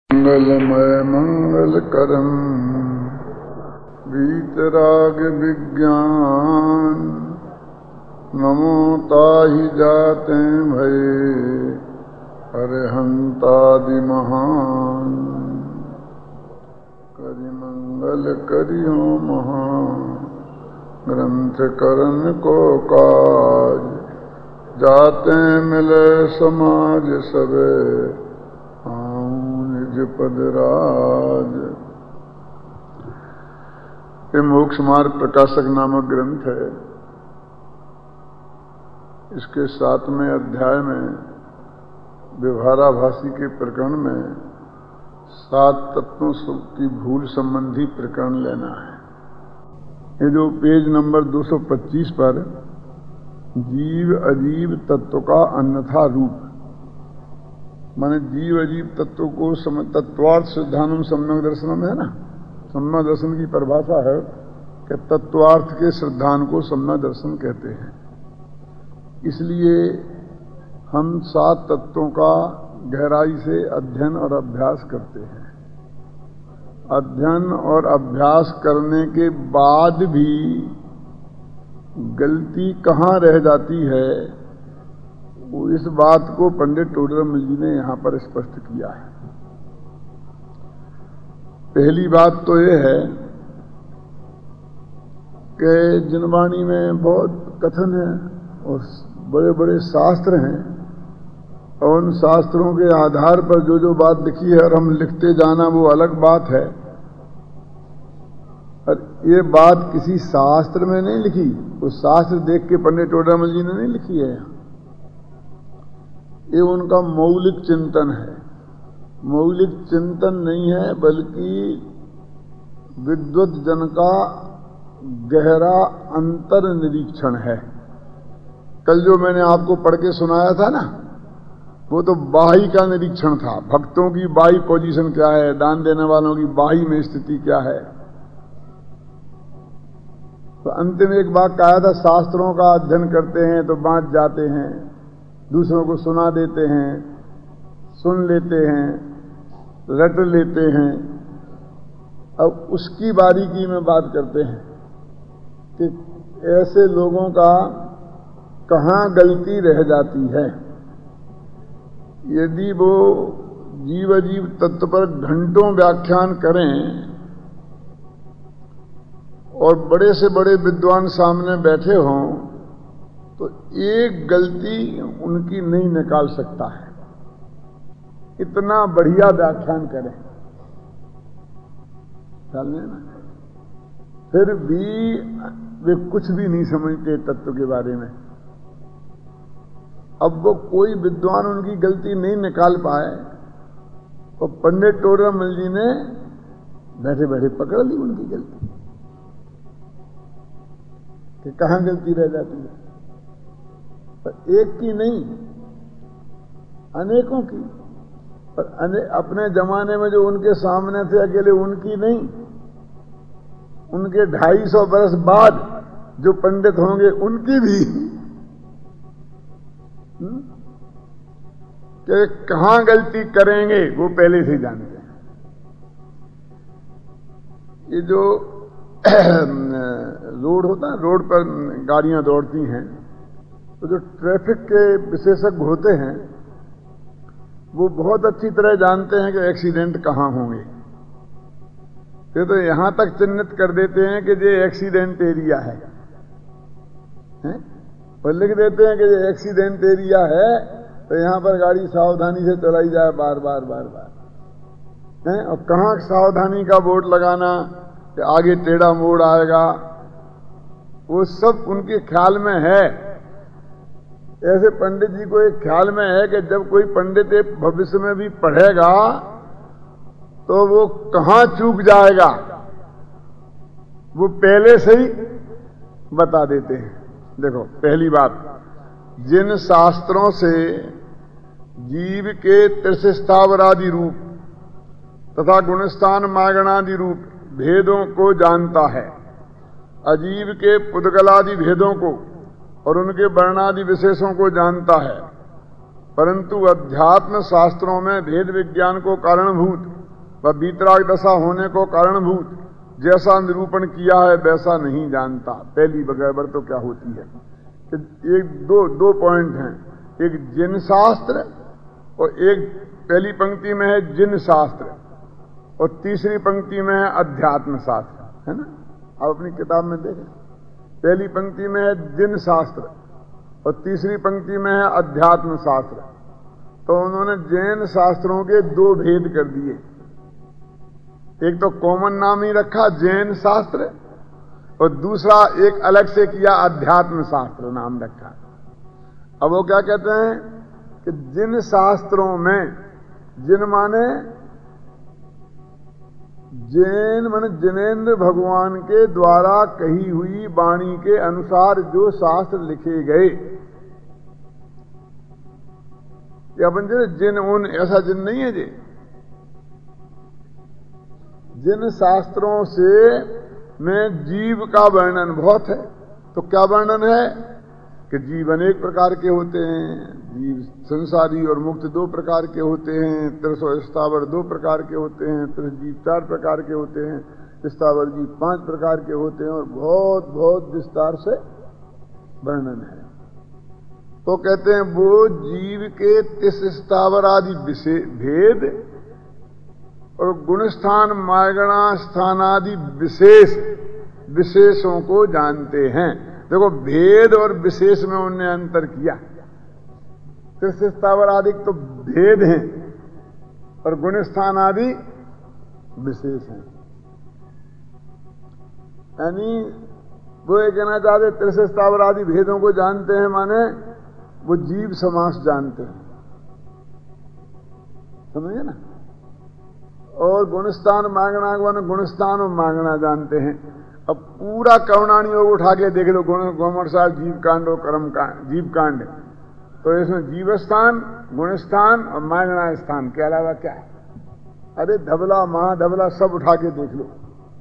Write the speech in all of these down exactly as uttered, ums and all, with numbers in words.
मंगलमय मंगल करम वीतराग विज्ञान नमो ताहि जाते भये अरहंतादि महान करि मंगल करियो महान ग्रंथ करन को काज जाते मिले समाज सबे निज पद राज। ये मोक्ष मार्ग प्रकाशक नामक ग्रंथ है। इसके सातवें अध्याय में व्यवहाराभासी के प्रकरण में सात तत्वों की भूल संबंधी प्रकरण लेना है। ये जो पेज नंबर दो सौ पच्चीस पर जीव अजीव तत्व का अन्यथा रूप माने जीव अजीव तत्व को तत्वार्थ सिद्धांतम सम्यक दर्शनम है ना। सम्यक दर्शन की परिभाषा है कि तत्वार्थ के सिद्धांत को सम्यक दर्शन कहते हैं। इसलिए हम सात तत्वों का गहराई से अध्ययन और अभ्यास करते हैं। अध्ययन और अभ्यास करने के बाद भी गलती कहाँ रह जाती है, वो इस बात को पंडित टोडरमल जी ने यहां पर स्पष्ट किया है। पहली बात तो ये है कि जिनवाणी में बहुत कथन है और बड़े बड़े शास्त्र हैं और उन शास्त्रों के आधार पर जो जो बात लिखी है और हम लिखते जाना वो अलग बात है। और ये बात किसी शास्त्र में नहीं लिखी, वो शास्त्र देख के पंडित टोडरमल जी ने नहीं लिखी है। ये उनका मौलिक चिंतन है। मौलिक चिंतन नहीं है बल्कि विद्वत जन का गहरा अंतर निरीक्षण है। कल जो मैंने आपको पढ़ के सुनाया था ना, वो तो बाही का निरीक्षण था। भक्तों की बाही पोजीशन क्या है, दान देने वालों की बाही में स्थिति क्या है। तो अंतिम एक बात कहा था, शास्त्रों का अध्ययन करते हैं तो बांट जाते हैं, दूसरों को सुना देते हैं, सुन लेते हैं, रट लेते हैं। अब उसकी बारीकी में बात करते हैं कि ऐसे लोगों का कहाँ गलती रह जाती है। यदि वो जीव अजीव तत्व पर घंटों व्याख्यान करें और बड़े से बड़े विद्वान सामने बैठे हों तो एक गलती उनकी नहीं निकाल सकता है, इतना बढ़िया व्याख्यान करें। चलने ना, फिर भी वे कुछ भी नहीं समझते तत्व के बारे में। अब वो कोई विद्वान उनकी गलती नहीं निकाल पाए और पंडित टोडरमल जी ने बैठे बैठे पकड़ ली उनकी गलती कि कहां गलती रह जाती है। पर एक की नहीं, अनेकों की। पर अने, अपने जमाने में जो उनके सामने थे अकेले उनकी नहीं, उनके ढाई सौ बरस बाद जो पंडित होंगे उनकी भी कि कहां गलती करेंगे वो पहले से जानते हैं। ये जो रोड होता है, रोड पर गाड़ियां दौड़ती हैं तो जो ट्रैफिक के विशेषज्ञ होते हैं वो बहुत अच्छी तरह जानते हैं कि एक्सीडेंट कहां होंगे। फिर तो यहां तक चिन्हित कर देते हैं कि ये एक्सीडेंट एरिया है, हैं? और लिख देते हैं कि ये एक्सीडेंट एरिया है तो यहां पर गाड़ी सावधानी से चलाई जाए बार बार बार बार, हैं? और कहां सावधानी का बोर्ड लगाना कि आगे टेढ़ा मोड़ आएगा, वो सब उनके ख्याल में है। ऐसे पंडित जी को एक ख्याल में है कि जब कोई पंडित भविष्य में भी पढ़ेगा तो वो कहां चूक जाएगा वो पहले से ही बता देते हैं। देखो, पहली बात, जिन शास्त्रों से जीव के त्रिशिष्टावरादि रूप तथा गुणस्थान मागणादि रूप भेदों को जानता है, अजीव के पुद्गलादि भेदों को और उनके वर्णादि विशेषों को जानता है, परंतु अध्यात्म शास्त्रों में भेद विज्ञान को कारणभूत वह वीतराग दशा होने को कारणभूत जैसा निरूपण किया है वैसा नहीं जानता। पहली बगैर तो क्या होती है कि एक दो दो पॉइंट हैं, एक जिन शास्त्र और एक पहली पंक्ति में है जिन शास्त्र और तीसरी पंक्ति में है अध्यात्म शास्त्र, है ना। आप अपनी किताब में देखें, पहली पंक्ति में है जिन शास्त्र और तीसरी पंक्ति में है अध्यात्म शास्त्र। तो उन्होंने जैन शास्त्रों के दो भेद कर दिए। एक तो कॉमन नाम ही रखा जैन शास्त्र और दूसरा एक अलग से किया अध्यात्म शास्त्र नाम रखा। अब वो क्या कहते हैं कि जिन शास्त्रों में, जिन माने जैन माने जिनेन्द्र भगवान के द्वारा कही हुई वाणी के अनुसार जो शास्त्र लिखे गए, ये अपन जो जिन उन ऐसा जिन नहीं है जी। जिन शास्त्रों से में जीव का वर्णन बहुत है। तो क्या वर्णन है कि जीव अनेक प्रकार के होते हैं, जीव संसारी और मुक्त दो प्रकार के होते हैं, त्रिश और स्थावर दो प्रकार के होते हैं, त्रिश जीव चार प्रकार के होते हैं, स्थावर जीव पांच प्रकार के होते हैं और बहुत बहुत विस्तार से वर्णन है। तो कहते हैं वो जीव के तिस स्थावर आदि विशेष भेद और गुणस्थान मायगणा स्थान आदि विशेष विशेषों को जानते हैं। देखो भेद और विशेष में उनने अंतर किया। तिस स्थावर आदि तो भेद हैं और गुणस्थान आदि विशेष हैं। यानी वो ये कहना चाहते तिस स्थावर आदि भेदों को जानते हैं माने वो जीव समास जानते हैं, समझे ना। और गुणस्थान मांगना गुणस्थान और मांगना जानते हैं। अब पूरा करुणानी योग उठा के देख लो, गुण गोमरसार जीव कांड और कर्म कांड जीव कांड, तो इसमें जीवस्थान गुणस्थान और मांगना स्थान के अलावा क्या है? अरे धबला महाधबला सब उठा के देख लो।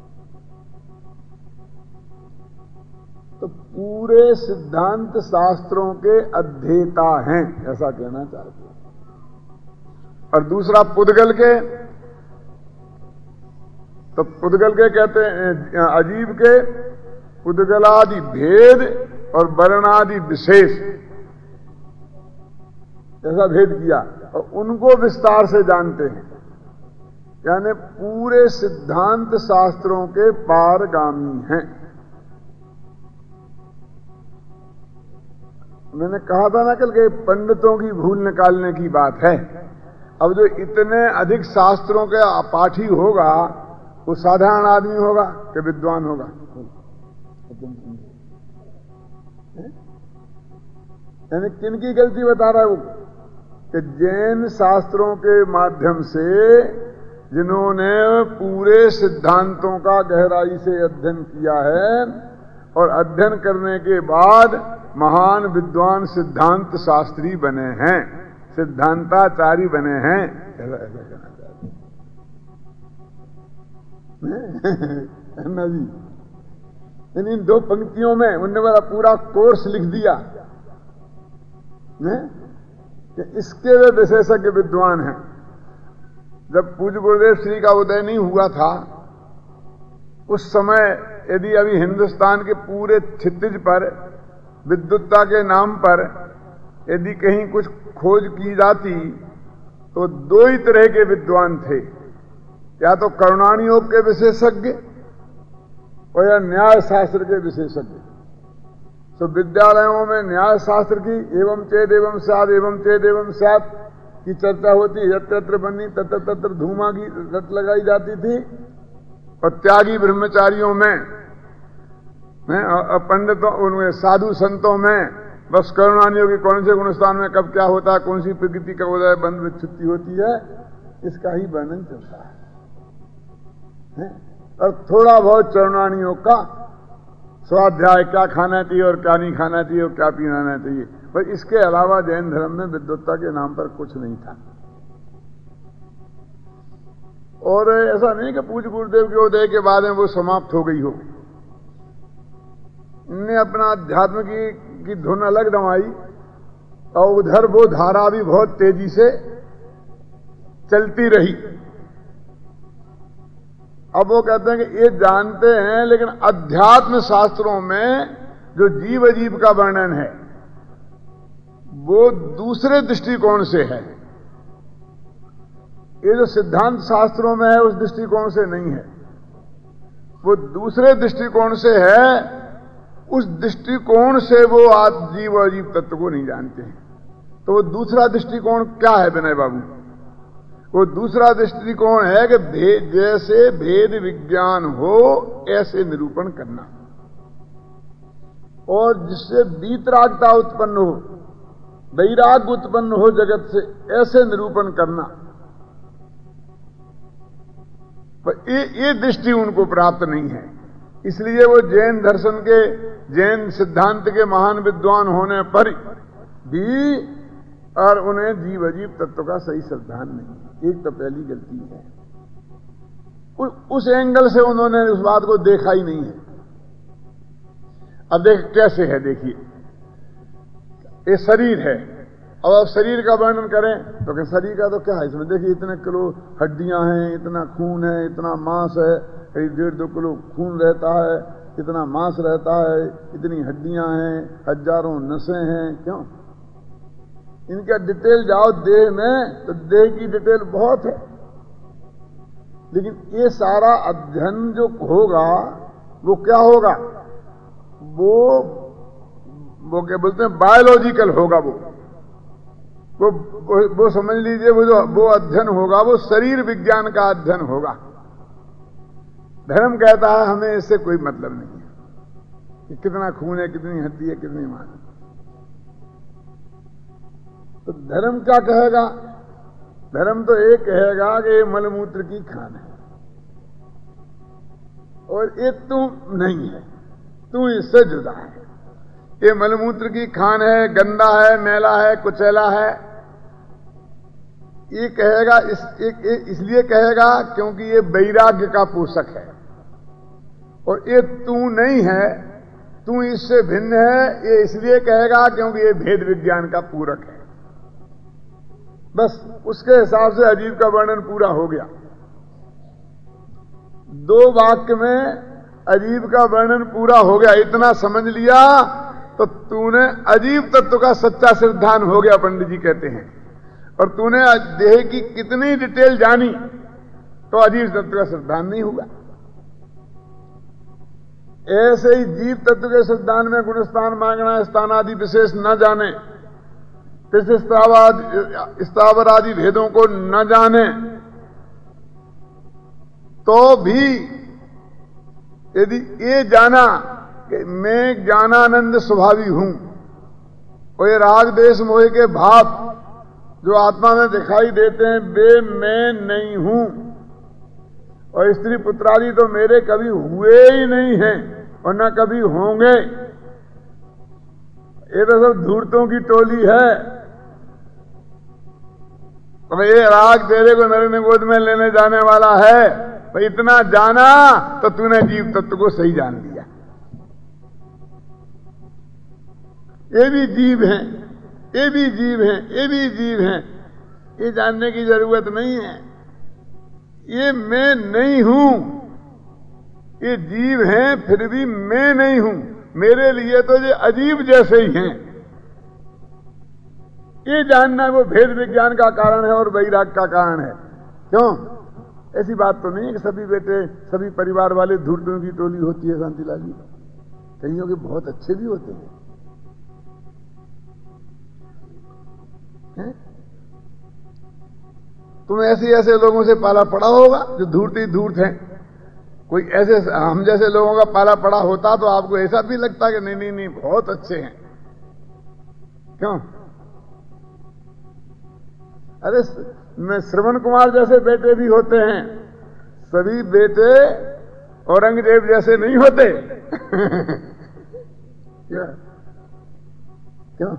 तो पूरे सिद्धांत शास्त्रों के अध्येता हैं ऐसा कहना चाहते हैं। और दूसरा पुद्गल के, तो पुद्गल के कहते हैं अजीब के पुद्गलादि भेद और वर्णादि विशेष ऐसा भेद किया और उनको विस्तार से जानते हैं। यानी पूरे सिद्धांत शास्त्रों के पारगामी हैं। मैंने कहा था ना कल के पंडितों की भूल निकालने की बात है। अब जो इतने अधिक शास्त्रों के पाठी होगा वो साधारण आदमी होगा कि विद्वान होगा? यानी किन की गलती बता रहा है वो कि जैन शास्त्रों के माध्यम से जिन्होंने पूरे सिद्धांतों का गहराई से अध्ययन किया है और अध्ययन करने के बाद महान विद्वान सिद्धांत शास्त्री बने हैं, सिद्धांताचारी बने हैं, ऐसा ऐसा कहना चाहते हैं जी। इन दो पंक्तियों में उन्होंने मेरा पूरा कोर्स लिख दिया कि इसके वे विशेषज्ञ विद्वान हैं। जब पूज्य गुरुदेव श्री का उदय नहीं हुआ था उस समय यदि अभी हिंदुस्तान के पूरे क्षितिज पर विद्युत्ता के नाम पर यदि कहीं कुछ खोज की जाती तो दो ही तरह के विद्वान थे, या तो करुणानी योग के विशेषज्ञ और या न्याय शास्त्र के विशेषज्ञ। तो विद्यालयों में न्याय शास्त्र की एवं चेद एवं स्याद एवं चेद एवं स्याद की चर्चा होती, यत्र यत्र बनी तत्र तत्र धूमा की रट लगाई जाती थी। और त्यागी ब्रह्मचारियों में पंडितों उनमें साधु संतों में बस करुणानियों की कौन से गुणस्थान में कब क्या होता है, कौन सी प्रकृति का उदय बंध विच्छुत्ति होती है, इसका ही वर्णन चलता है, है? और थोड़ा बहुत चरुणानियों का स्वाध्याय, क्या खाना चाहिए और क्या नहीं खाना चाहिए और क्या पीना चाहिए, पर इसके अलावा जैन धर्म में विद्वत्ता के नाम पर कुछ नहीं था। और ऐसा नहीं कि पूज्य गुरुदेव के उदय के बाद में वो समाप्त हो गई हो। इनने अपना अध्यात्म की, की धुन अलग दमाई और उधर वो धारा भी बहुत तेजी से चलती रही। अब वो कहते हैं कि ये जानते हैं, लेकिन अध्यात्म शास्त्रों में जो जीव अजीब का वर्णन है वो दूसरे दृष्टिकोण से है। ये जो सिद्धांत शास्त्रों में है उस दृष्टिकोण से नहीं है, वो दूसरे दृष्टिकोण से है। उस दृष्टिकोण से वो आप जीव और अजीब तत्व को नहीं जानते हैं। तो वो दूसरा दृष्टिकोण क्या है विनय बाबू? वो दूसरा दृष्टिकोण है कि भेद, जैसे भेद विज्ञान हो ऐसे निरूपण करना, और जिससे वीतरागता उत्पन्न हो, वैराग्य उत्पन्न हो जगत से, ऐसे निरूपण करना। पर ये, ये दृष्टि उनको प्राप्त नहीं है। इसलिए वो जैन दर्शन के, जैन सिद्धांत के महान विद्वान होने पर भी और उन्हें जीव अजीब तत्व का सही सिद्धांत नहीं। एक तो पहली गलती है, उ, उस एंगल से उन्होंने उस बात को देखा ही नहीं है। अब देख कैसे है, देखिए ये शरीर है, अब आप शरीर का वर्णन करें तो क्या शरीर का तो क्या है इसमें? देखिए इतने किलो हड्डियां हैं, इतना खून है, इतना मांस है, करीब डेढ़ दो किलो खून रहता है, इतना मांस रहता है, इतनी हड्डियां हैं, हजारों नसें हैं। क्यों? इनका डिटेल जाओ देह में तो देह की डिटेल बहुत है, लेकिन ये सारा अध्ययन जो होगा वो क्या होगा? वो वो क्या बोलते हैं, बायोलॉजिकल होगा। वो वो वो, वो समझ लीजिए, वो जो वो अध्ययन होगा वो शरीर विज्ञान का अध्ययन होगा। धर्म कहता है हमें इससे कोई मतलब नहीं है कि कितना खून है, कितनी हड्डी है, कितनी मांस है। तो धर्म क्या कहेगा? धर्म तो ये कहेगा कि ये मलमूत्र की खान है और ये तू नहीं है, तू इससे जुदा है। ये मलमूत्र की खान है, गंदा है, मैला है, कुचैला है। ये कहेगा इस, एक, एक, इसलिए कहेगा क्योंकि ये वैराग्य का पोषक है, और ये तू नहीं है, तू इससे भिन्न है, ये इसलिए कहेगा क्योंकि ये भेद विज्ञान का पूरक है। बस उसके हिसाब से अजीब का वर्णन पूरा हो गया। दो वाक्य में अजीब का वर्णन पूरा हो गया। इतना समझ लिया तो तूने अजीब तत्व का सच्चा सिद्धांत हो गया, पंडित जी कहते हैं। और तूने देह की कितनी डिटेल जानी तो अजीब तत्व का सिद्धांत नहीं हुआ। ऐसे ही जीव तत्व के सिद्धांत में गुणस्थान मांगना, स्थान आदि विशेष न जाने, फिर स्थावर आदि भेदों को न जाने, तो भी यदि ये जाना कि मैं ज्ञानानंद स्वभावी हूं और ये राग देश मोह के भाव जो आत्मा में दिखाई देते हैं वे मैं नहीं हूं, और स्त्री पुत्रादि तो मेरे कभी हुए ही नहीं हैं और न कभी होंगे, ये तो सब धूर्तों की टोली है। तो ये राग तेरे को नरेंद्र गोद में लेने जाने वाला है। तो इतना जाना तो तूने जीव तत्व को सही जान लिया। ये भी जीव हैं, ये भी जीव हैं, ये भी जीव हैं, ये जानने की जरूरत नहीं है। ये मैं नहीं हूं, ये जीव हैं फिर भी मैं नहीं हूं। मेरे लिए तो ये अजीब जैसे ही हैं। ये जानना वो भेद विज्ञान का कारण है और वैराग का कारण है। क्यों? ऐसी बात तो नहीं है कि सभी बेटे, सभी परिवार वाले धूर्तों की टोली होती है शांतिलाल जी। कईयों के बहुत अच्छे भी होते हैं, हैं? तुम ऐसे ऐसे लोगों से पाला पड़ा होगा जो धूर्त ही धूर्त हैं। कोई ऐसे हम जैसे लोगों का पाला पड़ा होता तो आपको ऐसा भी लगता कि नहीं नहीं नहीं बहुत अच्छे हैं। क्यों? अरे मैं श्रवण कुमार जैसे बेटे भी होते हैं, सभी बेटे औरंगजेब जैसे नहीं होते। क्या? क्यों?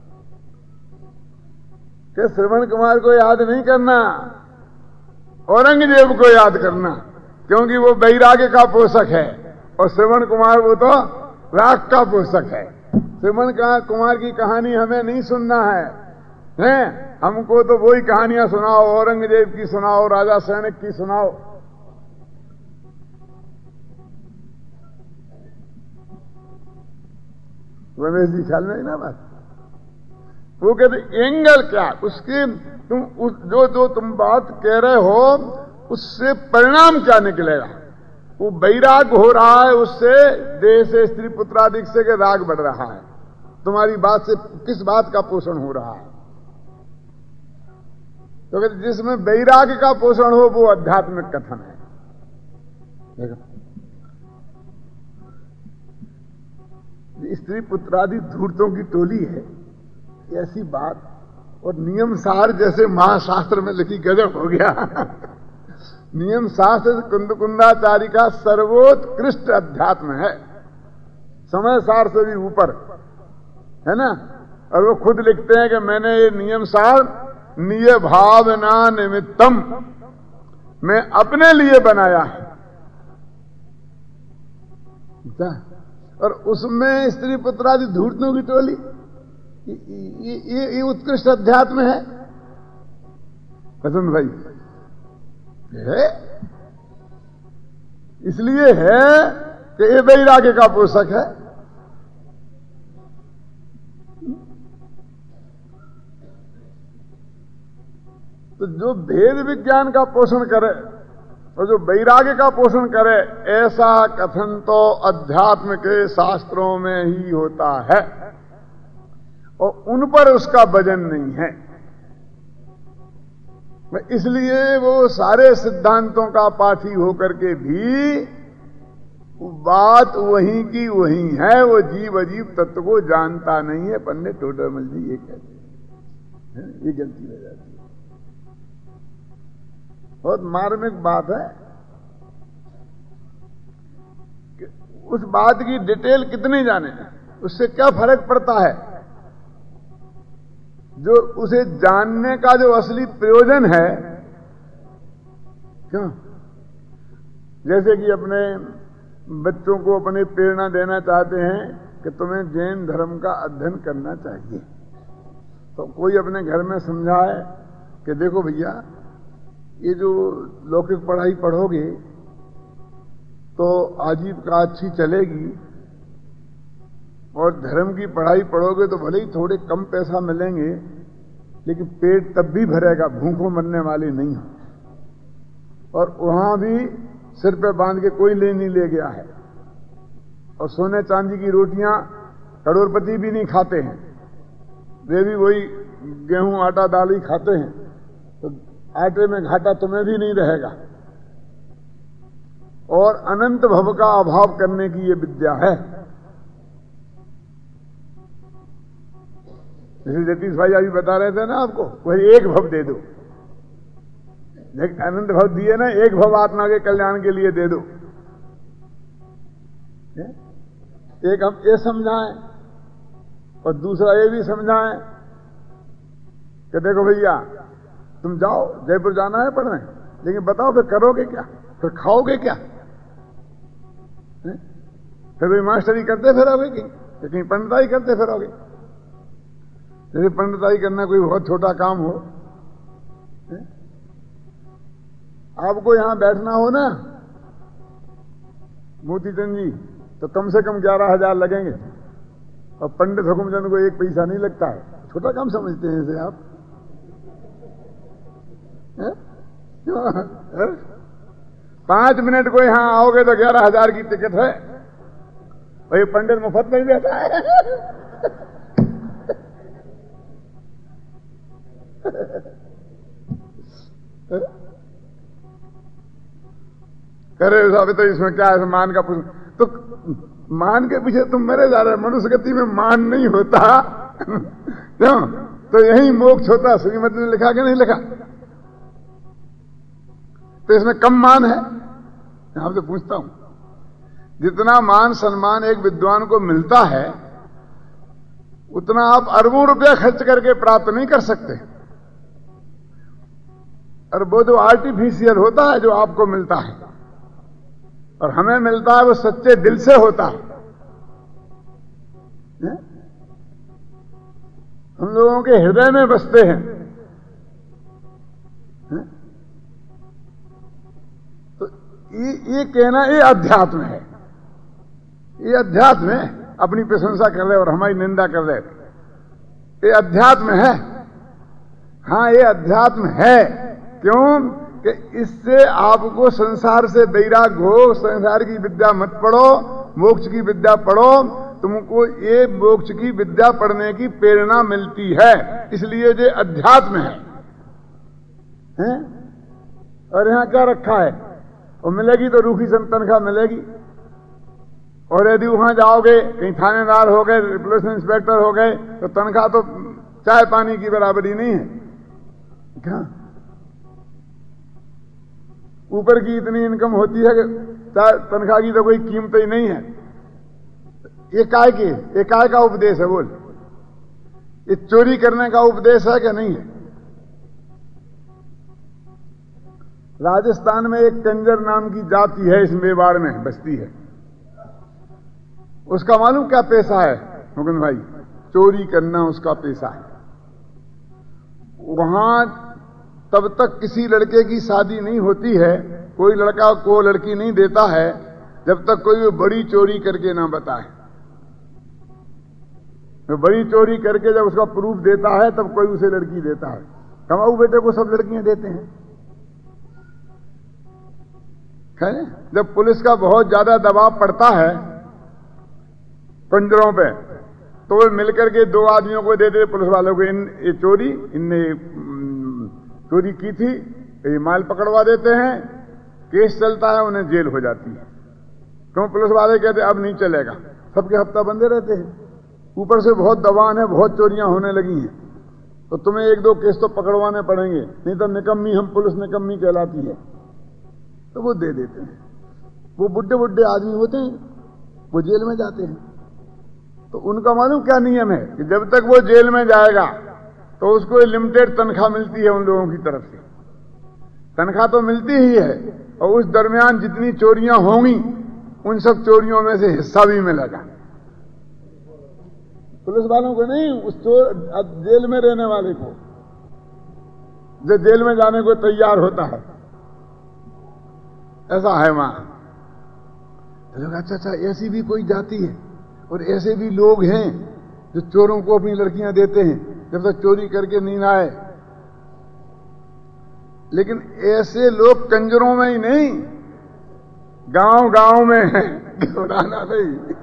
कि श्रवण कुमार को याद नहीं करना, औरंगजेब को याद करना, क्योंकि वो वैराग्य का पोषक है और श्रवण कुमार वो तो राग का पोषक है। श्रवण कुमार की कहानी हमें नहीं सुनना है, हैं? हमको तो वही कहानियां सुनाओ, औरंगजेब की सुनाओ, राजा सैनिक की सुनाओ, रमेश जी ख्याल में ना बात। वो कहते एंगल क्या, उसके तुम उस जो जो तुम बात कह रहे हो उससे परिणाम क्या निकलेगा। वो वैराग हो रहा है, उससे देह से स्त्री पुत्रादिक से के राग बढ़ रहा है। तुम्हारी बात से किस बात का पोषण हो रहा है? तो कहते जिसमें वैराग का पोषण हो वो आध्यात्मिक कथन है। देखो स्त्री पुत्रादि धूर्तों की टोली है, ऐसी बात। और नियम सार जैसे महाशास्त्र में लिखी गजब हो गया। नियम शास्त्र कुंद कुंदाचारी का सर्वोत्कृष्ट अध्यात्म है, समय सार से भी ऊपर है ना। और वो खुद लिखते हैं कि मैंने ये नियम सार निय भावना निमित्तम, मैं अपने लिए बनाया है। और उसमें स्त्री पुत्रादि धूर्तों की टोली, ये, ये, ये उत्कृष्ट अध्यात्म है पसंद भाई है। इसलिए है कि ये वैराग्य का पोषक है। तो जो भेद विज्ञान का पोषण करे और जो वैराग्य का पोषण करे, ऐसा कथन तो अध्यात्म के शास्त्रों में ही होता है और उन पर उसका वजन नहीं है। इसलिए वो सारे सिद्धांतों का पाठी होकर के भी बात वहीं की वहीं है, वो जीव अजीब तत्व को जानता नहीं है। पंडित टोडरमल जी ये कहते हैं, ये गलती हो जाती है। बहुत मार्मिक बात है कि उस बात की डिटेल कितनी जाने, उससे क्या फर्क पड़ता है। जो उसे जानने का जो असली प्रयोजन है, क्यों, जैसे कि अपने बच्चों को अपनी प्रेरणा देना चाहते हैं कि तुम्हें जैन धर्म का अध्ययन करना चाहिए, तो कोई अपने घर में समझाए कि देखो भैया ये जो लौकिक पढ़ाई पढ़ोगे तो आजीविका अच्छी चलेगी, और धर्म की पढ़ाई पढ़ोगे तो भले ही थोड़े कम पैसा मिलेंगे, लेकिन पेट तब भी भरेगा, भूखों मरने वाली नहीं हो। और वहां भी सिर पे बांध के कोई ले नहीं ले गया है, और सोने चांदी की रोटियां करोड़पति भी नहीं खाते हैं, वे भी वही गेहूं आटा दाल ही खाते हैं। तो आटे में घाटा तुम्हें भी नहीं रहेगा। और अनंत भव का अभाव करने की ये विद्या है। जैसे जतीश भाई अभी बता रहे थे ना आपको, वही एक भव दे दो, अनंत भव दिए ना, एक भव आत्मा के कल्याण के लिए दे दो। एक हम ये समझाएं और दूसरा ये भी समझाएं कि देखो भैया तुम जाओ, जयपुर जाना है पढ़ने, लेकिन बताओ फिर करोगे क्या, फिर खाओगे क्या? फिर भी मास्टरी करते फिरोगे कि कहीं पंडिताई करते फिरोगे? जैसे पंडिताई करना कोई बहुत छोटा काम हो, आपको यहां बैठना हो ना मोतीचंद जी, तो कम से कम ग्यारह हजार लगेंगे, और पंडित हुकुमचंद को एक पैसा नहीं लगता है। छोटा काम समझते हैं इसे आप? है? है? पांच मिनट को यहां आओगे तो ग्यारह हजार की टिकट है, भाई पंडित मुफ्त में बैठा है। करे साहब तो इसमें क्या है, मान का पूछ तो मान के पीछे तुम मेरे जा रहे। मनुष्य गति में मान नहीं होता क्यों? तो यही मोक्ष होता। श्रीमती ने लिखा कि नहीं लिखा? तो इसमें कम मान है? मैं आपसे पूछता हूं, जितना मान सम्मान एक विद्वान को मिलता है, उतना आप अरबों रुपया खर्च करके प्राप्त नहीं कर सकते। और वो जो आर्टिफिशियल होता है, जो आपको मिलता है और हमें मिलता है, वो सच्चे दिल से होता है। है? हम लोगों के हृदय में बसते हैं। है? तो ये, ये कहना ये अध्यात्म है, ये अध्यात्म है। अपनी प्रशंसा कर रहे और हमारी निंदा कर रहे। ये अध्यात्म है। हाँ, ये अध्यात्म है। क्यों कि इससे आपको संसार से वैराग्य हो, संसार की विद्या मत पढ़ो, मोक्ष की विद्या पढ़ो, तुमको ये मोक्ष की विद्या पढ़ने की प्रेरणा मिलती है। इसलिए ये अध्यात्म है, हैं? और यहां क्या रखा है? और मिलेगी तो रूखी तनख्वाह मिलेगी। और यदि वहां जाओगे, कहीं थानेदार हो गए, पुलिस इंस्पेक्टर हो गए, तो तनख्वाह तो चाय पानी की बराबरी नहीं है। क्या ऊपर की इतनी इनकम होती है कि तनख्वाह की तो कोई कीमत ही नहीं है। ये काय की ये काय का उपदेश है? बोल, ये चोरी करने का उपदेश है क्या? नहीं है। राजस्थान में एक कंजर नाम की जाति है, इस मेवाड़ में बसती है। उसका मालूम क्या पेशा है मुकुंद भाई? चोरी करना उसका पेशा है। वहां तब तक किसी लड़के की शादी नहीं होती है, कोई लड़का को लड़की नहीं देता है, जब तक कोई वो बड़ी चोरी करके ना बताए। वो बड़ी चोरी करके जब उसका प्रूफ देता है, तब कोई उसे लड़की देता है। कमाऊ बेटे को सब लड़कियां देते हैं। जब पुलिस का बहुत ज्यादा दबाव पड़ता है कंजरों पे, तो वे मिलकर के दो आदमियों को दे दे पुलिस वालों को, इन ये चोरी इनने चोरी की थी, ये माल पकड़वा देते हैं, केस चलता है, उन्हें जेल हो जाती है। क्यों? पुलिस वाले कहते अब नहीं चलेगा, सबके हफ्ता बंदे रहते हैं, ऊपर से बहुत दबाव है, बहुत चोरियां होने लगी हैं, तो तुम्हें एक दो केस तो पकड़वाने पड़ेंगे, नहीं तो निकम्मी, हम पुलिस निकम्मी कहलाती है। तो वो दे देते हैं। वो बुड्ढे बुड्ढे आदमी होते हैं, वो जेल में जाते हैं। तो उनका मालूम क्या नियम है कि जब तक वो जेल में जाएगा तो उसको लिमिटेड तनख्वाह मिलती है उन लोगों की तरफ से। तनख्वाह तो मिलती ही है, और उस दरमियान जितनी चोरियां होंगी उन सब चोरियों में से हिस्सा भी मिलेगा। पुलिस वालों को नहीं, उस चोर जेल में रहने वाले को, जो जेल में जाने को तैयार होता है। ऐसा है वहां। तो लोग अच्छा अच्छा ऐसी भी कोई जाति है और ऐसे भी लोग हैं जो चोरों को अपनी लड़कियां देते हैं जब तक चोरी करके नहीं आए। लेकिन ऐसे लोग कंजरों में ही नहीं, गांव गांव में है। घबराना नहीं।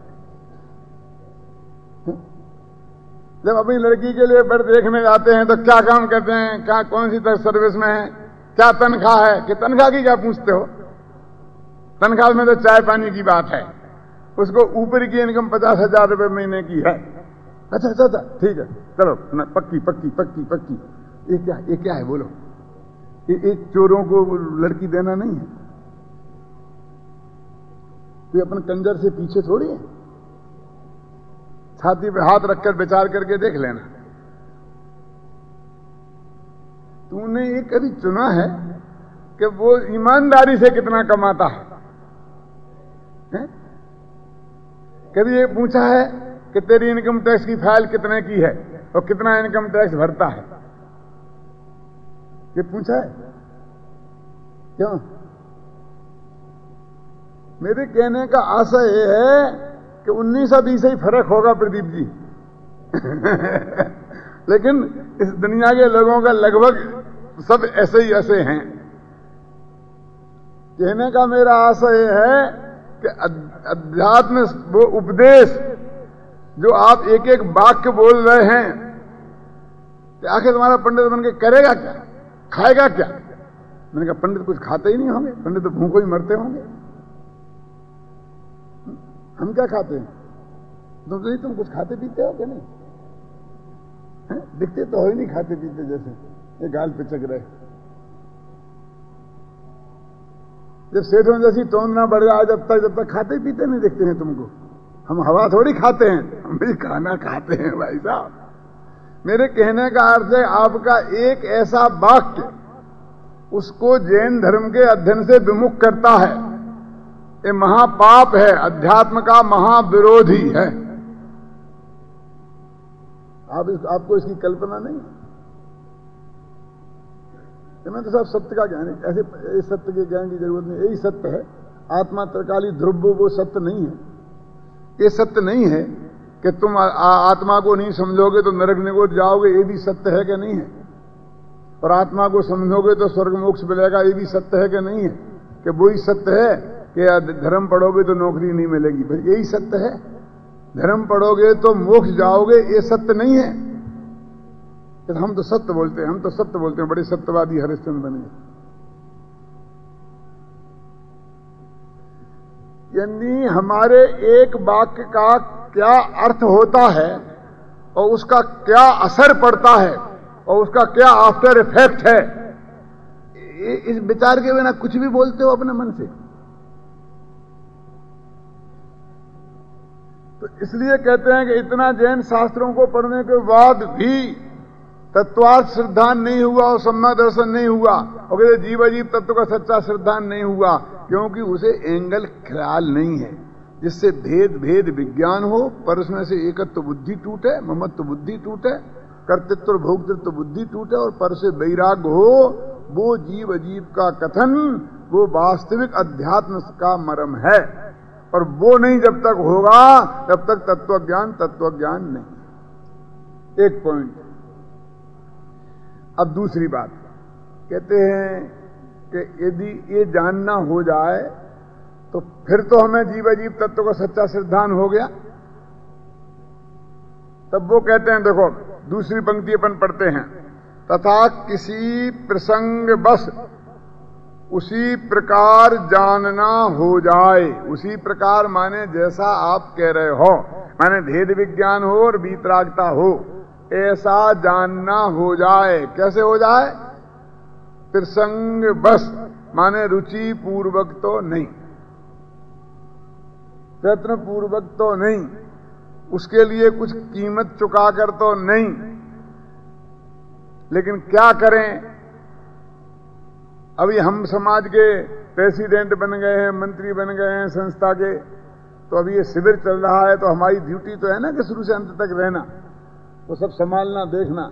जब अपनी लड़की के लिए बर देखने जाते हैं तो क्या काम करते हैं, क्या कौन सी तरह सर्विस में है, क्या तनख्वाह है, कि तनख्वाह की क्या पूछते हो? तनख्वाह में तो चाय पानी की बात है। उसको ऊपर की इनकम पचास हजार रुपए महीने की है। अच्छा अच्छा अच्छा ठीक है, चलो ना, पक्की पक्की पक्की पक्की। ये क्या ये क्या है बोलो? ये एक चोरों को लड़की देना नहीं है। ये अपन कंजर से पीछे थोड़ी है। छाती पे हाथ रखकर विचार करके देख लेना। तूने ये कभी चुना है कि वो ईमानदारी से कितना कमाता है? है? कभी ये पूछा है कि तेरी इनकम टैक्स की फाइल कितने की है और कितना इनकम टैक्स भरता है? ये पूछा है? क्यों? मेरे कहने का आशय ये है कि उन्नीस सौ बीस ही फर्क होगा प्रदीप जी। लेकिन इस दुनिया के लोगों का लगभग सब ऐसे ही ऐसे हैं। कहने का मेरा आशय है कि अध्यात्म वो उपदेश जो आप एक एक वाक्य बोल रहे हैं कि आखिर तुम्हारा पंडित बन के करेगा क्या, खाएगा क्या? मैंने कहा पंडित कुछ खाते ही नहीं होंगे, पंडित तो भूखों ही मरते होंगे। हम क्या खाते हैं? तुम तो तुम कुछ खाते पीते हो क्या? नहीं है? दिखते तो हो ही नहीं खाते पीते, जैसे ये गाल पे चक रहे। जब सेठों जैसी टोन ना बढ़ जाए जब तक जब तक खाते पीते नहीं दिखते हैं तुमको। हम हवा थोड़ी खाते हैं, हम भी खाना खाते हैं भाई साहब। मेरे कहने का अर्थ है आपका एक ऐसा वाक्य उसको जैन धर्म के अध्ययन से विमुख करता है। ये महापाप है, अध्यात्म का महाविरोधी है। आप इस, आपको इसकी कल्पना नहीं है। मैं तो सब सत्य का ज्ञान है, ऐसे इस सत्य के ज्ञान की जरूरत नहीं। यही सत्य है, आत्मा त्रिकाली ध्रुव, वो सत्य नहीं है। ये सत्य नहीं है कि तुम आ, आत्मा को नहीं समझोगे तो नरक निगोद जाओगे, ये भी सत्य है कि नहीं है? और आत्मा को समझोगे तो स्वर्ग मोक्ष मिलेगा, ये भी सत्य है कि नहीं है? कि वही सत्य है कि धर्म पढ़ोगे तो नौकरी नहीं मिलेगी, भाई यही सत्य है। धर्म पढ़ोगे तो मोक्ष जाओगे, ये सत्य नहीं है। तो हम तो सत्य बोलते हैं, हम तो सत्य बोलते हैं, बड़े सत्यवादी हरिश्चंद्र बने। यानी हमारे एक वाक्य का क्या अर्थ होता है और उसका क्या असर पड़ता है और उसका क्या आफ्टर इफेक्ट है, इस विचार के बिना कुछ भी बोलते हो अपने मन से। तो इसलिए कहते हैं कि इतना जैन शास्त्रों को पढ़ने के बाद भी तत्वार्थ श्रद्धान नहीं हुआ और सम्मा दर्शन नहीं हुआ, और कहते जीव अजीव तत्व का सच्चा श्रद्धान नहीं हुआ, क्योंकि उसे एंगल ख्याल नहीं है जिससे भेद भेद विज्ञान हो, पर उसमें से एकत्व बुद्धि टूटे, ममत्व बुद्धि टूटे, कर्तृत्व और भोक्तृत्व बुद्धि टूटे और पर से वैराग्य हो। वो जीव अजीव का कथन वो वास्तविक अध्यात्म का मर्म है, और वो नहीं जब तक होगा तब तक तत्वज्ञान तत्वज्ञान नहीं। एक पॉइंट। अब दूसरी बात कहते हैं कि यदि ये जानना हो जाए तो फिर तो हमें जीव अजीव तत्व का सच्चा सिद्धांत हो गया। तब वो कहते हैं, देखो दूसरी पंक्ति अपन पढ़ते हैं, तथा किसी प्रसंग बस उसी प्रकार जानना हो जाए। उसी प्रकार माने जैसा आप कह रहे हो, माने भेद विज्ञान हो और वीतरागता हो, ऐसा जानना हो जाए। कैसे हो जाए? प्रसंग बस माने रुचि पूर्वक तो नहीं, प्रयत्न पूर्वक तो नहीं, उसके लिए कुछ कीमत चुकाकर तो नहीं। लेकिन क्या करें? अभी हम समाज के प्रेसिडेंट बन गए हैं, मंत्री बन गए हैं संस्था के, तो अभी ये शिविर चल रहा है, तो हमारी ड्यूटी तो है ना कि शुरू से अंत तक रहना, वो सब संभालना देखना।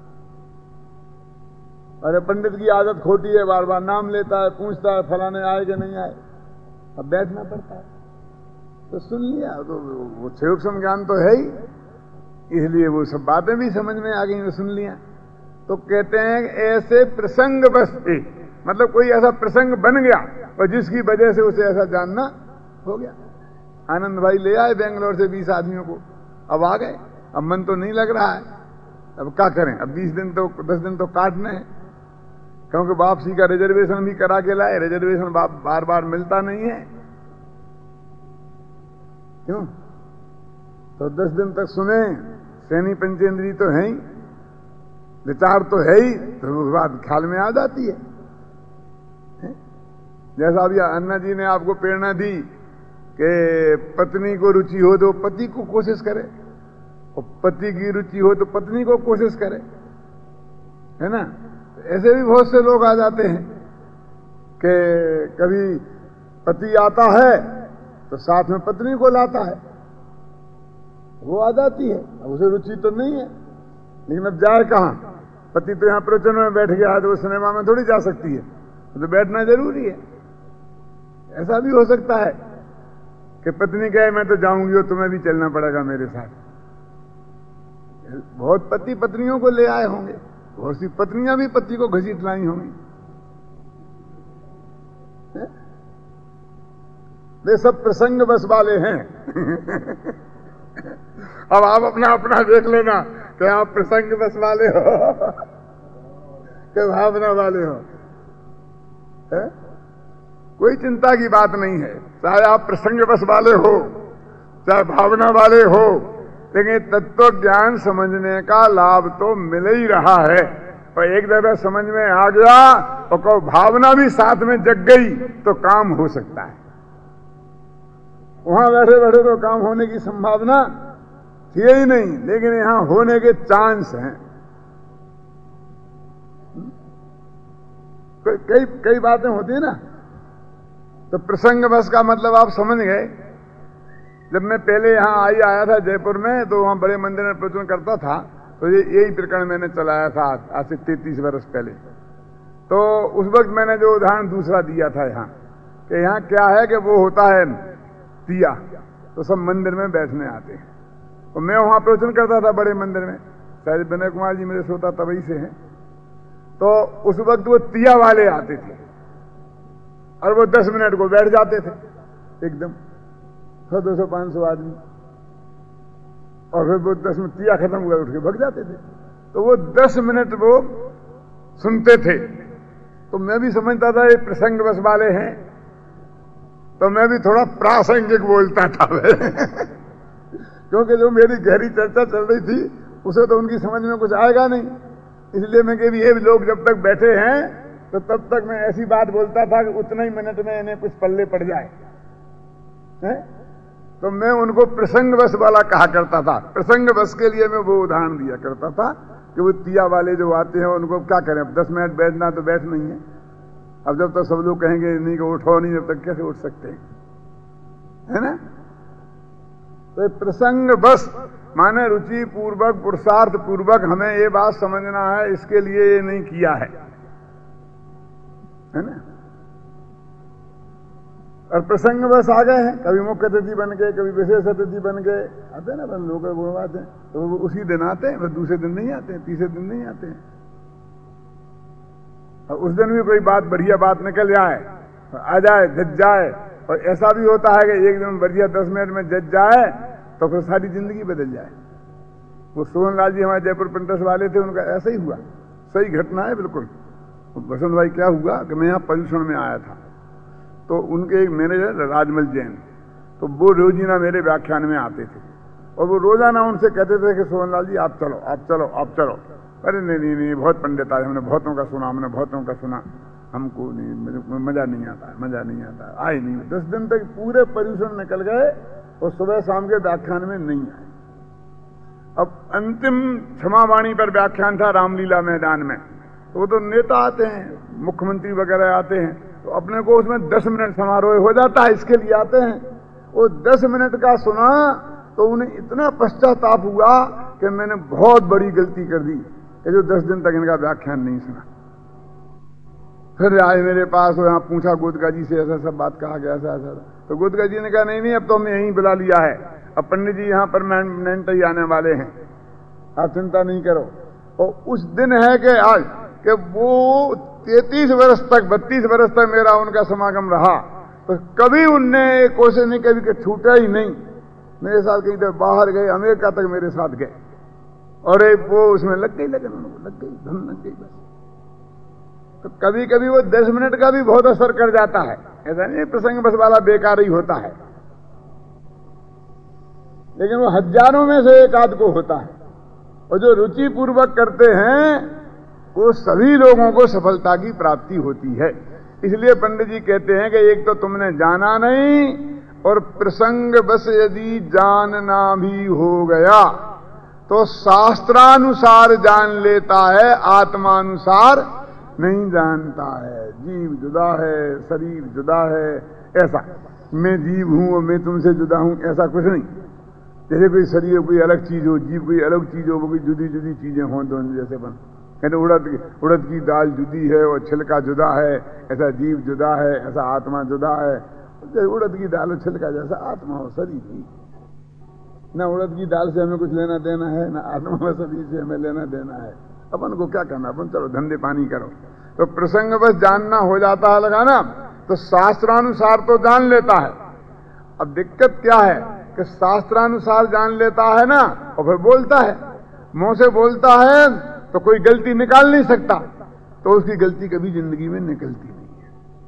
अरे पंडित की आदत खोटी है, बार बार नाम लेता है, पूछता है फलाने आए कि नहीं आए, अब बैठना पड़ता है। तो सुन लिया तो वो सूक्ष्म ज्ञान तो है ही, इसलिए वो सब बातें भी समझ में आ गई, वो सुन लिया। तो कहते हैं ऐसे प्रसंग बस, मतलब कोई ऐसा प्रसंग बन गया और जिसकी वजह से उसे ऐसा जानना हो गया। आनंद भाई ले आए बेंगलोर से बीस आदमियों को, अब आ गए, अब मन तो नहीं लग रहा है, अब क्या करें? अब बीस दिन तो दस दिन तो काटने हैं, क्योंकि वापसी का रिजर्वेशन भी करा के लाए, रिजर्वेशन बार बार मिलता नहीं है। क्यों? तो दस दिन तक सुने, सैनी पंचेंद्री तो है ही, विचार तो है ही, तो उसके बाद ख्याल में आ जाती है। जैसा अभी अन्ना जी ने आपको प्रेरणा दी कि पत्नी को रुचि हो तो पति को कोशिश करे, और पति की रुचि हो तो पत्नी को कोशिश करे, है ना? ऐसे भी बहुत से लोग आ जाते हैं कि कभी पति आता है तो साथ में पत्नी को लाता है, वो आ जाती है, अब उसे रुचि तो नहीं है, लेकिन अब जाए कहां? पति तो यहां प्रवचन में बैठ गया है, तो वो सिनेमा में थोड़ी जा सकती है, तो बैठना जरूरी है। ऐसा भी हो सकता है कि पत्नी कहे मैं तो जाऊंगी और तुम्हें भी चलना पड़ेगा मेरे साथ। बहुत पति पत्नियों को ले आए होंगे, बहुत सी पत्नियां भी पति को घसीट लाई होंगी। वे सब प्रसंग बस वाले हैं। अब आप अपना अपना देख लेना कि आप प्रसंग बस वाले हो कि भावना वाले हो, है? कोई चिंता की बात नहीं है, चाहे आप प्रसंग बस वाले हो चाहे भावना वाले हो, लेकिन तत्व ज्ञान समझने का लाभ तो मिल ही रहा है। और एक दफा समझ में आ गया और को भावना भी साथ में जग गई तो काम हो सकता है। वहां बैठे बैठे तो काम होने की संभावना थी ही नहीं, लेकिन यहां होने के चांस हैं। कई कई बातें होती है ना, तो प्रसंग बस का मतलब आप समझ गए। जब मैं पहले यहां आई आया था जयपुर में, तो वहां बड़े मंदिर में प्रवचन करता था, तो ये यही प्रकरण मैंने चलाया था आज से तैतीस वर्ष पहले। तो उस वक्त मैंने जो उदाहरण दूसरा दिया था यहाँ कि यहाँ क्या है कि वो होता है दिया, तो सब मंदिर में बैठने आते हैं। और मैं वहां प्रवचन करता था बड़े मंदिर में, शायद विनय कुमार जी मेरे श्रोता तभी से हैं। तो उस वक्त वो तिया वाले आते थे और वो दस मिनट को बैठ जाते थे एकदम, सौ दो सौ पांच सौ आदमी, और फिर वो दस मिनट तिया खत्म हुआ उठ के भग जाते थे। तो वो दस मिनट वो सुनते थे। तो मैं भी समझता था ये प्रसंग बस वाले हैं, तो मैं भी थोड़ा प्रासंगिक बोलता था क्योंकि जो मेरी गहरी चर्चा चल रही थी उसे तो उनकी समझ में कुछ आएगा नहीं। इसलिए मैं कि ये लोग जब तक बैठे हैं तो तब तक मैं ऐसी बात बोलता था कि उतना ही मिनट में इन्हें कुछ पल्ले पड़ जाए है? तो मैं उनको प्रसंग बस वाला कहा करता था। प्रसंग बस के लिए मैं वो उदाहरण दिया करता था कि वो तिया वाले जो आते हैं उनको क्या करें, अब दस मिनट बैठना तो बैठ नहीं है। अब जब तक सब लोग कहेंगे नहीं कि उठो नहीं, जब तक कैसे उठ सकते हैं, है ना। तो प्रसंग बस माने रुचि पूर्वक पुरुषार्थ पूर्वक हमें ये बात समझना है, इसके लिए ये नहीं किया है, है ना। और प्रसंग बस आ गए हैं, कभी मुख्य अतिथि बन गए, कभी विशेष अतिथि बन गए, आते हैं ना बन लोग वो आते हैं, तो वो उसी दिन आते हैं, फिर दूसरे दिन नहीं आते हैं, तीसरे दिन नहीं आते हैं। और उस दिन भी कोई बात बढ़िया बात निकल जाए, आ जाए, जज जाए। और ऐसा भी होता है कि एक दिन बढ़िया दस मिनट में जज जाए तो फिर सारी जिंदगी बदल जाए। वो सोहन लाल जी हमारे जयपुर प्रिंटर्स वाले थे, उनका ऐसा ही हुआ, सही घटना है बिल्कुल। बसंत भाई क्या हुआ कि मैं यहाँ पर्यूषण में आया था, तो उनके एक मैनेजर राजमल जैन, तो वो रोजीना मेरे व्याख्यान में आते थे और वो रोजाना उनसे कहते थे कि सोहन लाल जी आप चलो आप चलो आप चलो। अरे नहीं नहीं नहीं बहुत पंडित आए, हमने बहुतों का सुना, हमने बहुतों का सुना, हमको नहीं, मजा नहीं आता है, मजा नहीं आता है, आए नहीं। दस दिन तक पूरे पर्यूषण निकल गए और सुबह शाम के व्याख्यान में नहीं आए। अब अंतिम क्षमावाणी पर व्याख्यान था रामलीला मैदान में, तो वो तो नेता आते हैं, मुख्यमंत्री वगैरह आते हैं, तो अपने को उसमें दस मिनट समारोह हो जाता है, इसके लिए आते हैं। वो दस मिनट का सुना तो उन्हें इतना पश्चाताप हुआ कि मैंने बहुत बड़ी गलती कर दी कि जो दस दिन तक इनका व्याख्यान नहीं सुना। फिर आए मेरे पास, यहाँ पूछा गोदका जी से, ऐसा सब बात कहा गया, ऐसा ऐसा। तो गोदका जी ने कहा नहीं नहीं अब तो हमने यहीं बुला लिया है, अब पंडित जी यहाँ परमानेंट ही आने वाले हैं, आप चिंता नहीं करो। और उस दिन है कि आज कि वो तैतीस वर्ष तक बत्तीस वर्ष तक मेरा उनका समागम रहा, तो कभी उनने कोशिश नहीं कभी कि छूटा ही नहीं। मेरे साथ कहीं तो बाहर गए, अमेरिका तक मेरे साथ गए, और वो उसमें लग गई, लगन उनको लग गई, धन लग गई बस। तो कभी कभी वो दस मिनट का भी बहुत असर कर जाता है, ऐसा नहीं प्रसंग बस वाला बेकार ही होता है, लेकिन वो हजारों में से एक आध को होता है। और जो रुचि पूर्वक करते हैं वो सभी लोगों को सफलता की प्राप्ति होती है। इसलिए पंडित जी कहते हैं कि एक तो तुमने जाना नहीं, और प्रसंग बस यदि जानना भी हो गया तो शास्त्रानुसार जान लेता है, आत्मानुसार नहीं जानता है। जीव जुदा है, शरीर जुदा है, ऐसा मैं जीव हूं और मैं तुमसे जुदा हूं, ऐसा कुछ नहीं। जैसे कोई शरीर कोई अलग चीज हो, जीव कोई अलग चीज हो, वो कोई जुदी जुदी चीजें हों दोनों जैसे बन। कहते उड़द उड़द की दाल जुदी है और छिलका जुदा है, ऐसा जीव जुदा है, ऐसा आत्मा जुदा है। उड़द की दाल और छिलका जैसा आत्मा हो, शरीर ही ना। उड़द की दाल से हमें कुछ लेना देना है, ना आत्मा में शरीर से हमें लेना देना है। अपन को क्या करना, अपन चलो धंधे पानी करो। तो प्रसंग बस जानना हो जाता है लगाना, तो शास्त्रानुसार तो जान लेता है। अब दिक्कत क्या है कि शास्त्रानुसार जान लेता है ना, और फिर बोलता है, मुंह से बोलता है तो कोई गलती निकाल नहीं सकता, तो उसकी गलती कभी जिंदगी में निकलती नहीं है।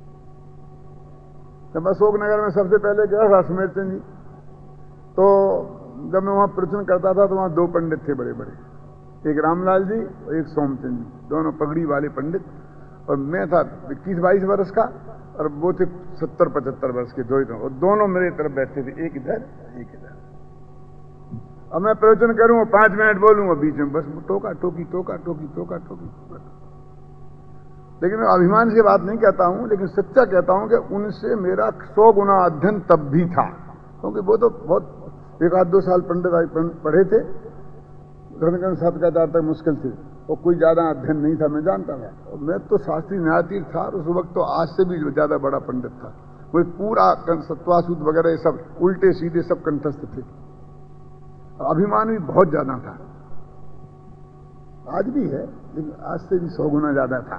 जब अशोक नगर में सबसे पहले गया था सुमेर चंद जी, तो जब मैं वहां प्रवचन करता था तो वहां दो पंडित थे बड़े बड़े, एक रामलाल जी और एक सोमचंद जी, दोनों पगड़ी वाले पंडित। और मैं था इक्कीस बाईस वर्ष का और वो थे सत्तर पचहत्तर वर्ष के, दो ही, और दोनों मेरे तरफ बैठते थे, एक इधर एक इधर। अब मैं प्रवचन करूं, पांच मिनट बोलूंगा, बीच में बस टोका टोकी टोका टोकी टोका टोकी। लेकिन मैं अभिमान से बात नहीं कहता हूं, लेकिन सच्चा कहता हूं कि उनसे मेरा सौ गुना अध्ययन तब भी था, क्योंकि वो तो बहुत एक आध दो साल पंडित पढ़े थे, ग्रंथ सात का चार तक मुश्किल थी, और कोई ज्यादा अध्ययन नहीं था, मैं जानता था। और मैं तो शास्त्री न्यायाधीश था, और उस वक्त तो आज से भी ज्यादा बड़ा पंडित था। वो पूरा सत्वासूत वगैरह ये सब उल्टे सीधे सब कंठस्थ थे। अभिमान भी बहुत ज्यादा था, आज भी है, लेकिन आज से भी सौ गुना ज्यादा था।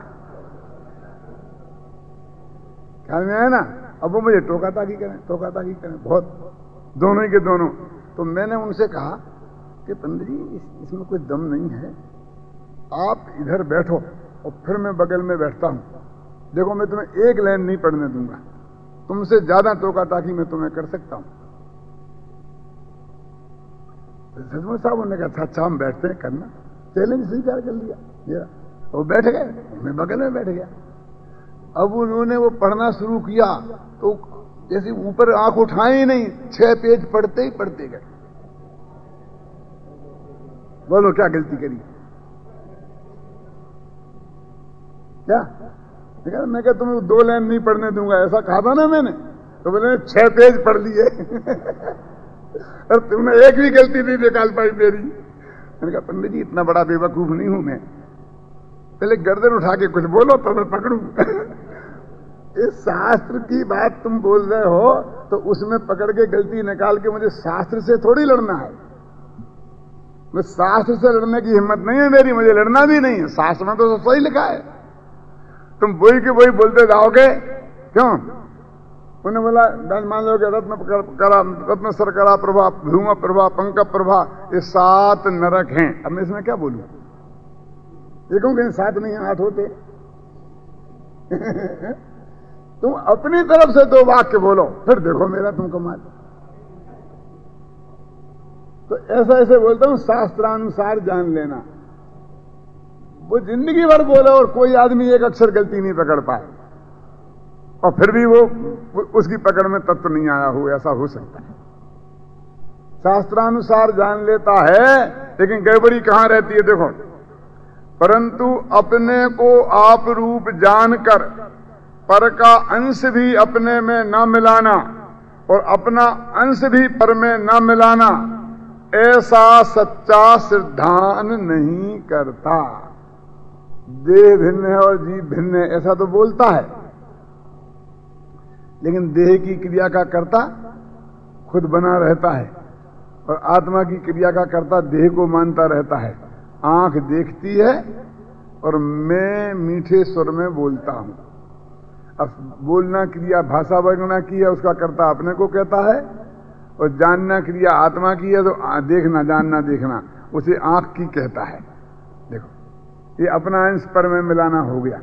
ख्याल में आया ना? अब वो मुझे टोका ताकी करें टोका ताकी करें बहुत, दोनों ही के दोनों। तो मैंने उनसे कहा कि पंडित जी इस, इसमें कोई दम नहीं है, आप इधर बैठो और फिर मैं बगल में बैठता हूं, देखो मैं तुम्हें एक लाइन नहीं पढ़ने दूंगा, तुमसे ज्यादा टोका ताकी मैं तुम्हें कर सकता हूं। तो सचमुच साहब उन्होंने कहा अच्छा अच्छा हम बैठते हैं, करना, चैलेंज स्वीकार कर लिया मेरा। वो बैठ गए, मैं बगल में बैठ गया। अब उन्होंने वो पढ़ना शुरू किया तो जैसे ऊपर आंख उठाए ही नहीं, छह पेज पढ़ते ही पढ़ते गए। बोलो क्या गलती करी? क्या देखा? मैं क्या तुम्हें दो लाइन नहीं पढ़ने दूंगा, ऐसा कहा था ना मैंने? तो बोले छह पेज पढ़ लिए और तुमने एक भी गलती नहीं निकाल पाई मेरी। मैंने कहा पंडित जी इतना बड़ा बेवकूफ नहीं हूं मैं, पहले गर्दन उठा के कुछ बोलो तो मैं पकड़ू। इस शास्त्र की बात तुम बोल रहे हो तो उसमें पकड़ के गलती निकाल के मुझे शास्त्र से थोड़ी लड़ना है। मैं शास्त्र से लड़ने की हिम्मत नहीं है मेरी, मुझे लड़ना भी नहीं है। शास्त्र में तो सही लिखा है, तुम वही के वही बोलते जाओगे क्यों? उन्होंने बोला मान लो कि रत्न करा रत्न सर करा प्रभा, भूमा प्रभा, पंक प्रभा, ये सात नरक हैं। अब मैं इसमें क्या बोलूं? ये कहूं कहीं सात नहीं आठ होते। तुम अपनी तरफ से दो वाक्य बोलो, फिर देखो मेरा तुम कमाल। तो ऐसा ऐसे बोलता हूं, शास्त्रानुसार जान लेना। वो जिंदगी भर बोला और कोई आदमी एक अक्षर गलती नहीं पकड़ पाए, और फिर भी वो उसकी पकड़ में तत्व नहीं आया हो, ऐसा हो सकता है। शास्त्रानुसार जान लेता है, लेकिन गड़बड़ी कहां रहती है देखो। परंतु अपने को आप रूप जानकर पर का अंश भी अपने में न मिलाना और अपना अंश भी पर में न मिलाना, ऐसा सच्चा सिद्धांत नहीं करता। देह भिन्न है और जीव भिन्न है ऐसा तो बोलता है, लेकिन देह की क्रिया का कर्ता खुद बना रहता है और आत्मा की क्रिया का कर्ता देह को मानता रहता है। आंख देखती है और मैं मीठे स्वर में बोलता हूं। अब बोलना क्रिया भाषा वर्णना की है, उसका कर्ता अपने को कहता है, और जानना क्रिया आत्मा की है, तो देखना जानना देखना उसे आंख की कहता है। देखो ये अपना अंश पर में मिलाना हो गया,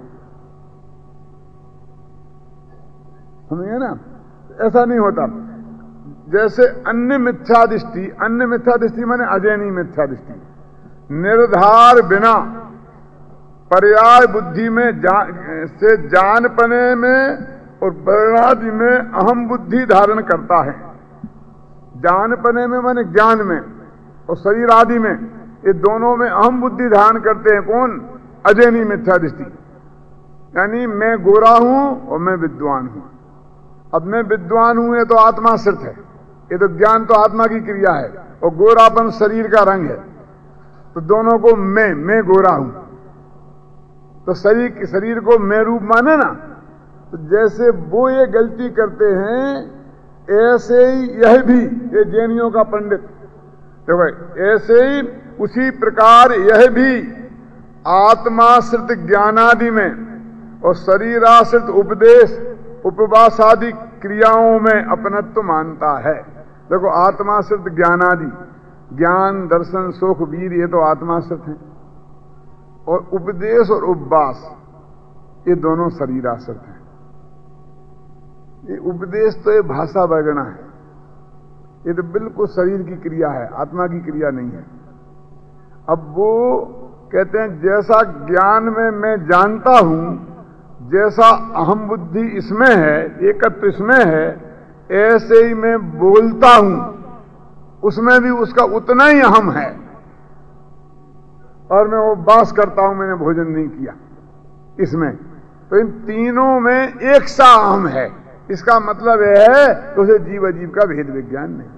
समझे ना? ऐसा नहीं होता। जैसे अन्य मिथ्या दृष्टि, अन्य मिथ्या दृष्टि माने अजैनी मिथ्या दृष्टि, निर्धार बिना पर्याय बुद्धि में जा, से जान पने में और वर्णादि में अहम बुद्धि धारण करता है। जान पने में माने ज्ञान में, और शरीर आदि में, ये दोनों में अहम बुद्धि धारण करते हैं। कौन? अजैनी मिथ्या दृष्टि, यानी मैं गोरा हूं और मैं विद्वान हूं। अब मैं विद्वान हूं ये तो आत्मा सिर्फ है, ये तो ज्ञान तो आत्मा की क्रिया है, और गोरापन शरीर का रंग है। तो दोनों को मैं मैं गोरा हूं, तो शरीर शरीर को मैं रूप माने ना। तो जैसे वो ये गलती करते हैं, ऐसे ही यह भी, ये जैनियों का पंडित तो भाई, ऐसे ही उसी प्रकार यह भी आत्माश्रित ज्ञानादि में और शरीराश्रित उपदेश उपवास आदि क्रियाओं में अपनत्व मानता है। देखो आत्माश्रित ज्ञानादि, ज्ञान दर्शन सुख वीर, ये तो आत्माश्रित हैं, और उपदेश और उपवास ये दोनों शरीराश्रित हैं। ये उपदेश तो ये भाषा वगैरह है, ये तो बिल्कुल शरीर की क्रिया है, आत्मा की क्रिया नहीं है। अब वो कहते हैं जैसा ज्ञान में मैं जानता हूं, जैसा अहम बुद्धि इसमें है, एकत्व इसमें है, ऐसे ही मैं बोलता हूं, उसमें भी उसका उतना ही अहम है। और मैं वो उपवास करता हूं, मैंने भोजन नहीं किया इसमें, तो इन तीनों में एक सा अहम है। इसका मतलब यह है कि उसे जीव अजीव का भेद विज्ञान नहीं है।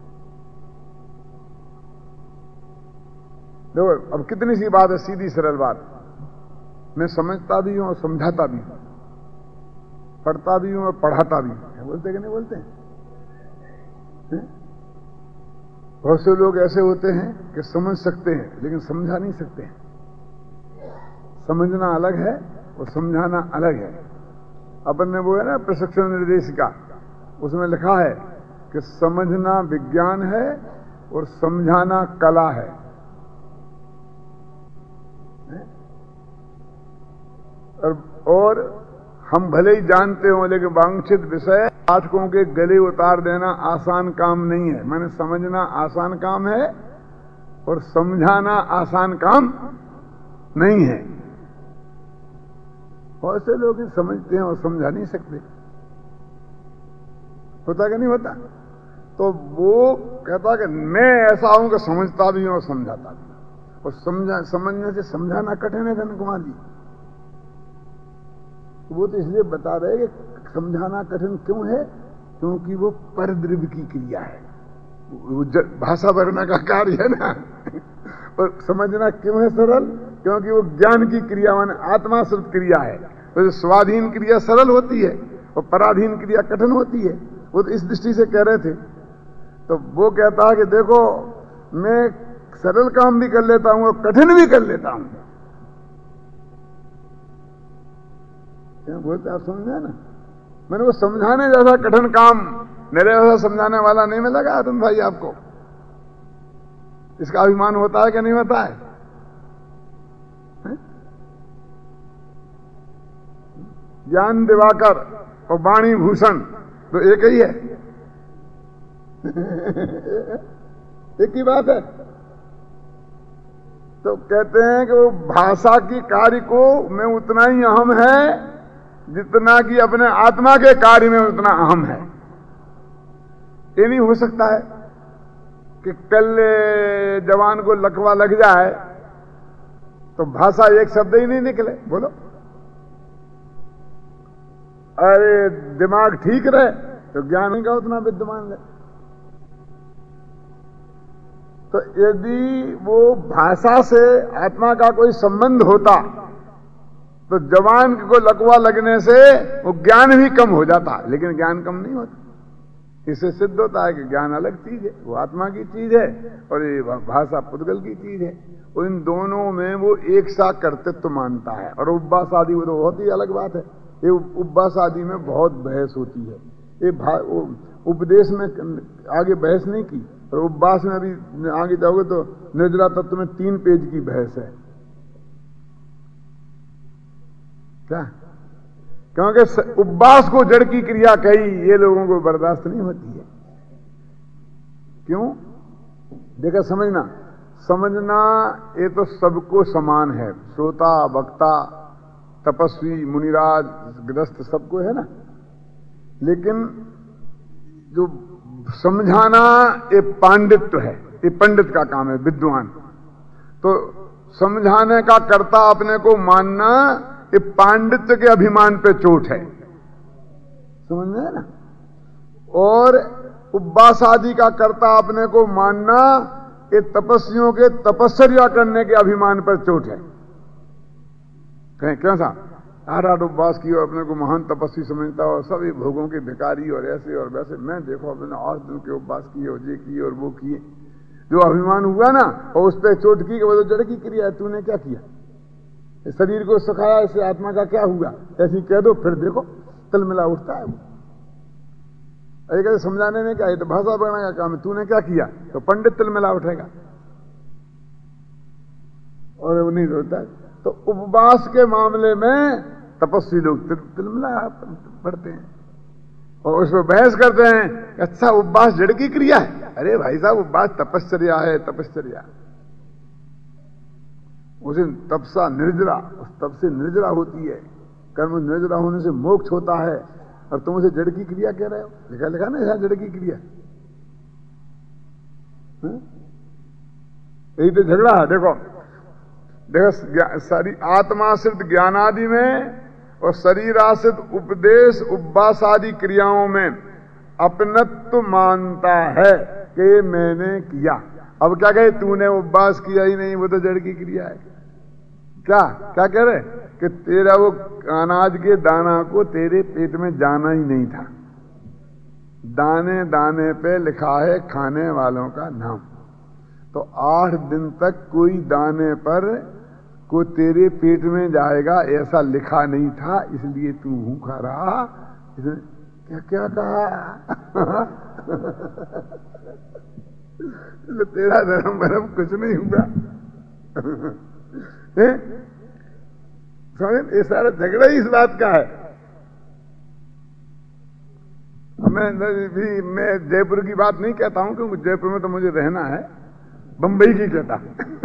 देखो अब कितनी सी बात है, सीधी सरल बात, मैं समझता भी हूं और समझाता भी हूं, पढ़ता भी हूं और पढ़ाता भी हूं। बोलते कि नहीं बोलते हैं? बहुत से लोग ऐसे होते हैं कि समझ सकते हैं लेकिन समझा नहीं सकते हैं। समझना अलग है और समझाना अलग है। अपन ने वो है ना प्रशिक्षण निर्देशिका, उसमें लिखा है कि समझना विज्ञान है और समझाना कला है। और, और हम भले ही जानते हो लेकिन वांछित विषय पाठकों के गले उतार देना आसान काम नहीं है। मैंने समझना आसान काम है और समझाना आसान काम नहीं है। बहुत से लोग समझते हैं और समझा नहीं सकते। होता कि नहीं होता? तो वो कहता कि मैं ऐसा हूं कि समझता भी हूं और समझाता भी हूं। और समझा समझने से समझाना कठिन है धन कुमार जी। वो तो इसलिए बता रहे कि समझाना कठिन क्यों है? क्योंकि वो परद्रव्य की क्रिया है, वो भाषा भरना का कार्य है ना। और समझना क्यों है सरल? क्योंकि वो ज्ञान की क्रिया माने आत्माश्रित क्रिया है। तो स्वाधीन क्रिया सरल होती है और पराधीन क्रिया कठिन होती है। वो तो इस दृष्टि से कह रहे थे। तो वो कहता है कि देखो मैं सरल काम भी कर लेता हूं और कठिन भी कर लेता हूं। क्या बोलते आप समझे ना? मैंने वो समझाने जैसा कठिन काम मेरे जैसा समझाने वाला नहीं मिलेगा अरुण भाई आपको। इसका अभिमान होता है कि नहीं होता है? है? ज्ञान दिवाकर और वाणी भूषण तो एक ही है। एक ही बात है। तो कहते हैं कि वो भाषा की कार्य को में उतना ही अहम है जितना कि अपने आत्मा के कार्य में उतना अहम है। ये नहीं हो सकता है कि कल जवान को लकवा लग जाए तो भाषा एक शब्द ही नहीं निकले। बोलो, अरे दिमाग ठीक रहे तो ज्ञान का उतना विद्यमान रहे। तो यदि वो भाषा से आत्मा का कोई संबंध होता तो जवान को लकवा लगने से वो ज्ञान भी कम हो जाता, लेकिन ज्ञान कम नहीं होता। इससे सिद्ध होता है कि ज्ञान अलग चीज है, वो आत्मा की चीज है और ये भाषा पुद्गल की चीज है। और इन दोनों में वो एक सा कर्तृत्व मानता है। और उपवास आदि वो तो बहुत ही अलग बात है। ये उपवास आदि में बहुत बहस होती है। ये उपदेश में आगे बहस नहीं की और उपवास में अभी आगे जाओगे तो निर्जरा तत्व में तीन पेज की बहस है। क्या? क्योंकि उपवास को जड़ की क्रिया कही, ये लोगों को बर्दाश्त नहीं होती है। क्यों? देखा, समझना समझना ये तो सबको समान है। श्रोता, वक्ता, तपस्वी, मुनिराज, गृहस्थ सबको है ना। लेकिन जो समझाना ये पांडित्य है, ये पंडित का काम है, विद्वान। तो समझाने का कर्ता अपने को मानना ये पांडित्य के अभिमान पे चोट है। समझ में है ना? और उपवास आदि का कर्ता अपने को मानना ये तपस्वियों के तपस्या करने के अभिमान पर चोट है। कहें क्या सा आठ आठ उपवास की और अपने को महान तपस्वी समझता और सभी भोगों के भिखारी और ऐसे और वैसे। मैं देखो अपने आठ दिन के उपवास किए और ये किए और वो किए। जो अभिमान हुआ ना और उस पर चोट की कि वो तो जड़ की क्रिया है, तूने क्या किया? इस शरीर को सुखाया, इससे आत्मा का क्या हुआ? ऐसी कह दो, फिर देखो तलमिला उठता है वो। अरे कहते समझाने में क्या, ये तो भाषा बढ़ाने का काम है, तूने क्या किया? तो पंडित तलमिला उठेगा और वो नहीं होता है। तो उपवास के मामले में तपस्वी लोग तिलमिला पढ़ते हैं और उसमें बहस करते हैं, अच्छा उपवास जड़ की क्रिया है। अरे भाई साहब, उपवास तपश्चर्या है, तपश्चर्या। उसे तपसा निर्जरा, उस तप से निर्जरा होती है। कर्म निर्जरा होने से मोक्ष होता है और तुम उसे जड़ की क्रिया कह रहे हो। लिखा लिखा ना यहां जड़ की क्रिया। यही तो झगड़ा है। देखो देखो सारी आत्माश्रित ज्ञानादि में और शरीर आश्रित उपदेश उपवास आदि क्रियाओं में अपनत्व मानता है कि मैंने किया। अब क्या कहे, तूने उपवास किया ही नहीं, वो तो जड़ की क्रिया है। क्या क्या कह रहे कि तेरा वो अनाज के दाना को तेरे पेट में जाना ही नहीं था, दाने दाने पे लिखा है खाने वालों का नाम। तो आठ दिन तक कोई दाने पर को तेरे पेट में जाएगा ऐसा लिखा नहीं था, इसलिए तू भूखा रहा। इसने क्या क्या कहा? तेरा धर्म भरम कुछ नहीं हुआ। समझ, ये सारा झगड़ा ही इस बात का है। मैं भी मैं जयपुर की बात नहीं कहता हूं, क्योंकि जयपुर में तो मुझे रहना है, बंबई की कहता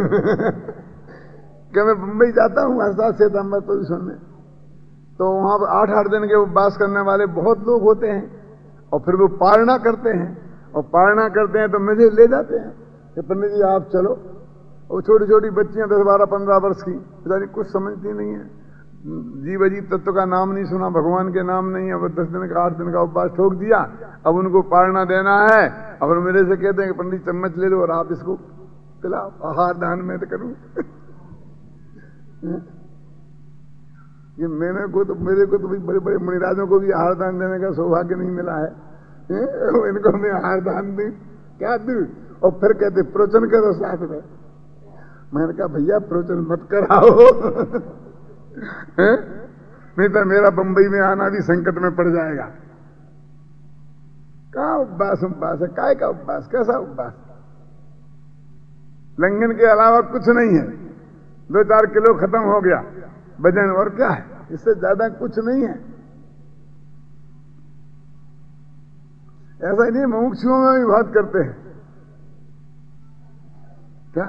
कि मैं बंबई जाता हूं हर साल सितंबर पोजिशन में, तो वहां पर आठ आठ दिन के उपवास करने वाले बहुत लोग होते हैं, और फिर वो पारणा करते हैं, और पारणा करते हैं तो मुझे ले जाते हैं कि पंडित जी आप चलो। और छोटी छोटी बच्चियां दस बारह पंद्रह वर्ष की, बेचारी कुछ समझती नहीं है, जीव अजीब तत्व का नाम नहीं सुना, भगवान के नाम नहीं, अब दस दिन का आठ दिन का उपवास ठोक दिया, अब उनको पारणा देना है। अब मेरे से कहते हैं कि पंडित चम्मच ले लो और आप इसको पिलाओ, आहार दान में तो करूं। ये मैंने को तो मेरे को तो भी बड़े बड़े मुनिराजों को भी आहार दान देने का सौभाग्य नहीं मिला है, इनको मैं आहार दान दूं क्या दूं? और फिर कहते प्रवचन करो साथ में। मैंने कहा भैया प्रवचन मत कराओ, नहीं तो मेरा बंबई में आना भी संकट में पड़ जाएगा। कहा उपवास उपवास है, काय का उपवास, कैसा उपवास? लंघन के अलावा कुछ नहीं है, दो चार किलो खत्म हो गया वजन, और क्या है, इससे ज्यादा कुछ नहीं है। ऐसा ही नहीं, मुमुक्षुओं में भी बात करते हैं क्या,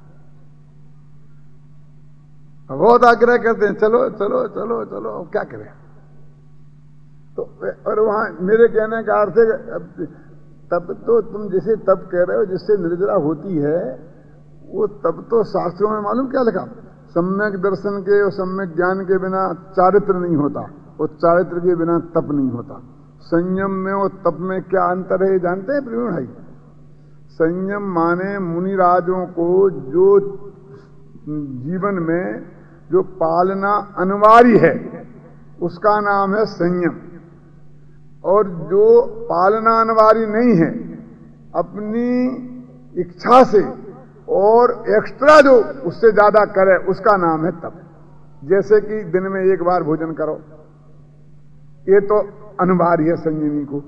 बहुत आग्रह करते हैं चलो चलो चलो चलो, क्या करें। तो और वहां मेरे कहने का अर्थ है, तब तो तुम जिसे तब कह रहे हो जिससे निर्जरा होती है, वो तब तो शास्त्रों में मालूम क्या लिखा, सम्यक दर्शन के और सम्यक ज्ञान के बिना चारित्र नहीं होता, और चारित्र के बिना तप नहीं होता। संयम में और तप में क्या अंतर है जानते हैं प्रवीण भाई? संयम माने मुनिराजों को जो जीवन में जो पालना अनिवार्य है उसका नाम है संयम, और जो पालना अनिवार्य नहीं है अपनी इच्छा से और एक्स्ट्रा जो उससे ज्यादा करे उसका नाम है तप। जैसे कि दिन में एक बार भोजन करो, ये तो अनिवार्य है संयमी को,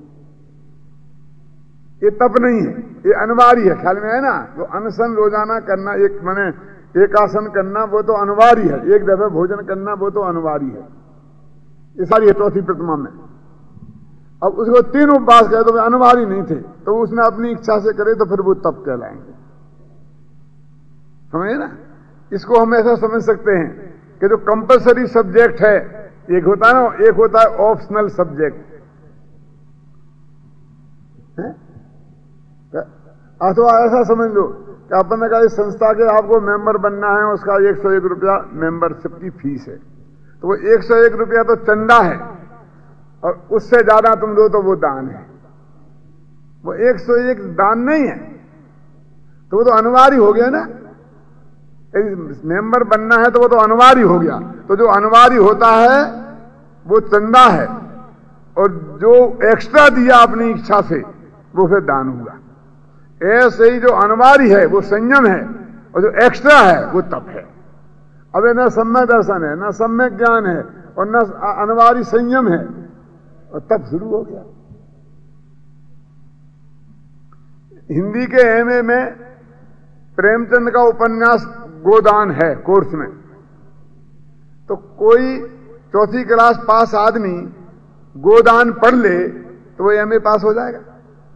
ये तप नहीं है, ये अनिवार्य है। ख्याल में है ना? तो अनशन रोजाना करना, एक माने एक आसन करना, वो तो अनिवार्य है, एक दफे भोजन करना वो तो अनिवार्य है। ये सारी है चौथी प्रतिमा में। अब उसको तीन उपवास कहे तो वे अनिवार्य नहीं थे, तो उसने अपनी इच्छा से करे तो फिर वो तप कहलाएंगे। समझे ना? इसको हम ऐसा समझ सकते हैं कि जो कंपलसरी सब्जेक्ट है एक होता है ना, एक होता है ऑप्शनल सब्जेक्ट। अथवा ऐसा समझ लो कि अपन ने कहा इस संस्था के आपको मेंबर बनना है, उसका एक सौ एक रुपया मेंबरशिप की फीस है, तो वो एक सौ एक रुपया तो चंदा है, और उससे ज्यादा तुम दो तो वो दान है। वो एक सौ एक दान नहीं है, तो वो तो अनिवार्य हो गया ना। मेंबर बनना है तो वो तो अनिवार्य हो गया, तो जो अनिवार्य होता है वो चंदा है, और जो एक्स्ट्रा दिया अपनी इच्छा से वो फिर दान हुआ। ऐसे ही जो अनिवार्य है वो संयम है, और जो एक्स्ट्रा है वो तप है। अब न सम्यक दर्शन है, न सम्यक ज्ञान है, और न अनिवार्य संयम है, और तप शुरू हो गया। हिंदी के एमए में प्रेमचंद का उपन्यास गोदान है कोर्स में, तो कोई चौथी क्लास पास आदमी गोदान पढ़ ले तो वो एमए पास हो जाएगा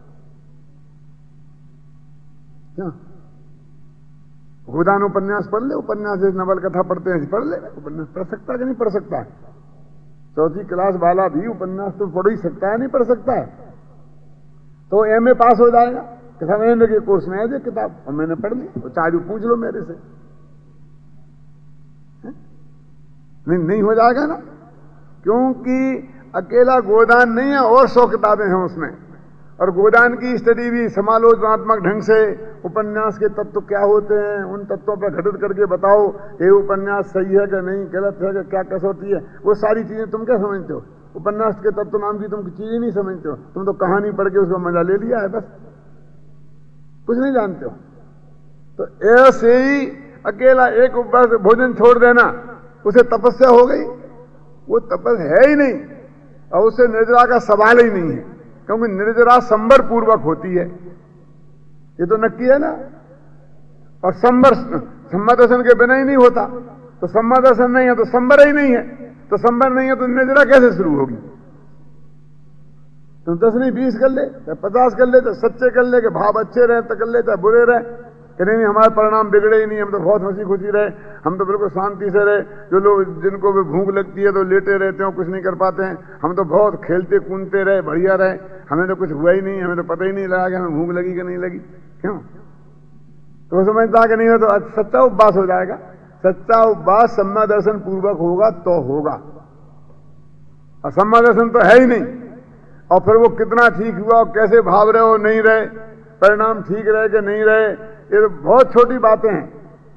क्या? गोदान उपन्यास पढ़ ले, उपन्यास नवल कथा पढ़ते हैं पढ़ ले, उपन्यास पढ़ सकता है कि नहीं पढ़ सकता है? चौथी क्लास वाला भी उपन्यास तो पढ़ ही सकता है, नहीं पढ़ सकता है, तो एमए पास हो जाएगा। कथा महेंद्र के कोर्स में है जो किताब, और मैंने पढ़ ली, और चाहे पूछ लो मेरे से, नहीं नहीं हो जाएगा ना, क्योंकि अकेला गोदान नहीं है, और सौ किताबें हैं उसमें, और गोदान की स्टडी भी समालोचनात्मक ढंग से उपन्यास के तत्व क्या होते हैं उन तत्वों पर घटित करके बताओ, ये उपन्यास सही है कि नहीं, गलत है कि क्या कसौटी है, वो सारी चीजें तुम क्या समझते हो? उपन्यास के तत्व नाम की तुम चीज ही नहीं समझते हो, तुम तो कहानी पढ़ के उसका मजा ले लिया है, बस कुछ नहीं जानते हो। तो ऐसे ही अकेला एक उपवास भोजन छोड़ देना, उसे तपस्या हो गई? वो तपस्या है ही नहीं, और उससे निर्जरा का सवाल ही नहीं है, क्योंकि निर्जरा संबर पूर्वक होती है, ये तो नक्की है ना। और संबर सम्मा दर्शन के बिना ही नहीं होता, तो सम्मा दर्शन नहीं है तो संबर ही नहीं है, तो संबर नहीं है तो निर्जरा कैसे शुरू होगी? तुम दस नहीं बीस कर ले, चाहे पचास कर ले, चाहे सच्चे कर ले, कि भाव अच्छे रहे तो कर ले, चाहे बुरे रहे, कि नहीं हमारे परिणाम बिगड़े ही नहीं, हम तो बहुत हंसी खुशी रहे, हम तो बिल्कुल शांति से रहे। जो लोग जिनको भी भूख लगती है तो लेटे रहते हैं, कुछ नहीं कर पाते हैं, हम तो बहुत खेलते कूदते रहे, बढ़िया रहे, हमें तो कुछ हुआ ही नहीं, हमें तो पता ही नहीं लगा कि हमें भूख लगी कि नहीं लगी। क्यों? तो वो समझता कि नहीं हो तो सच्चा उपवास हो जाएगा। सच्चा उपवास सम्मा दर्शन पूर्वक होगा तो होगा, और सम्मा दर्शन तो है ही नहीं। और फिर वो कितना ठीक हुआ, कैसे भाव रहे हो नहीं रहे, परिणाम ठीक रहे कि नहीं रहे, ये तो बहुत छोटी बातें हैं,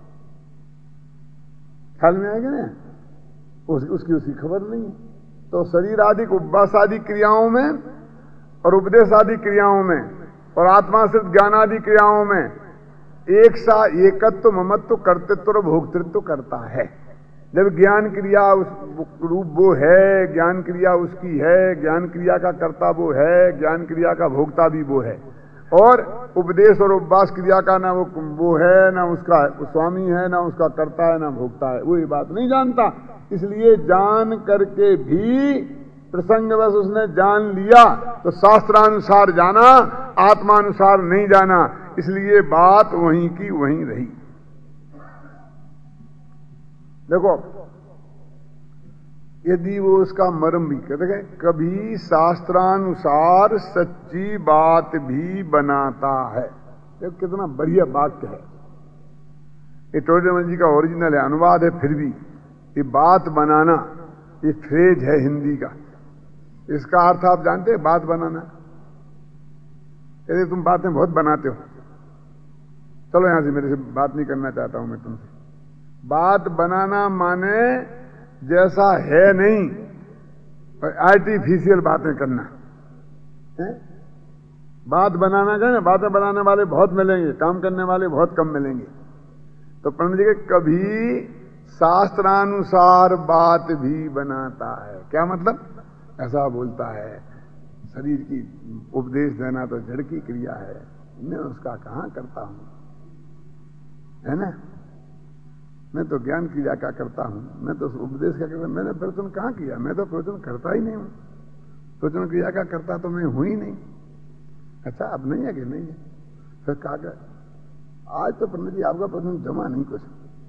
ख्याल में आएगा ना, उस, उसकी उसकी खबर नहीं है। तो शरीर आदि उपवास आदि क्रियाओं में और उपदेश आदि क्रियाओं में और आत्माश्रित ज्ञान आदि क्रियाओं में एक सा एकत्व ममत्व कर्तृत्व और भोक्तृत्व करता है। जब ज्ञान क्रिया उस रूप वो है, ज्ञान क्रिया उसकी है, ज्ञान क्रिया का कर्ता वो है, ज्ञान क्रिया का भोक्ता भी वो है, और उपदेश और उपवास क्रिया का ना वो वो है, ना उसका स्वामी है, ना उसका कर्ता है, ना भोक्ता है, वो ये बात नहीं जानता। इसलिए जान करके भी प्रसंगवश उसने जान लिया तो शास्त्रानुसार जाना, आत्मानुसार नहीं जाना, इसलिए बात वहीं की वहीं रही। देखो, यदि वो उसका मर्म भी कहते हैं, कभी शास्त्रानुसार सच्ची बात भी बनाता है। देखो कितना बढ़िया वाक्य है, ये टोडरमल जी का ओरिजिनल है, अनुवाद है, फिर भी ये बात बनाना ये फ्रेज है हिंदी का। इसका अर्थ आप जानते हैं, बात बनाना। कहते तुम बातें बहुत बनाते हो, चलो यहां से, मेरे से बात नहीं करना चाहता हूं मैं तुमसे। बात बनाना माने जैसा है नहीं, आर्टिफिशियल बातें करना है? बात बनाना क्या ना, बातें बनाने वाले बहुत मिलेंगे, काम करने वाले बहुत कम मिलेंगे। तो पंडित जी के कभी शास्त्रानुसार बात भी बनाता है। क्या मतलब? ऐसा बोलता है, शरीर की उपदेश देना तो जड़ की क्रिया है, मैं उसका कहां करता हूं, है ना, मैं तो ज्ञान क्रिया का करता हूं, मैं तो उपदेश का करता, मैंने प्रवचन कहां किया, मैं तो प्रवचन करता ही नहीं हूं, प्रवचन क्रिया का करता तो मैं हूं ही नहीं। अच्छा, अब नहीं है कि नहीं है? फिर कहा गया आज तो पंडित जी आपका प्रवचन जमा नहीं कुछ।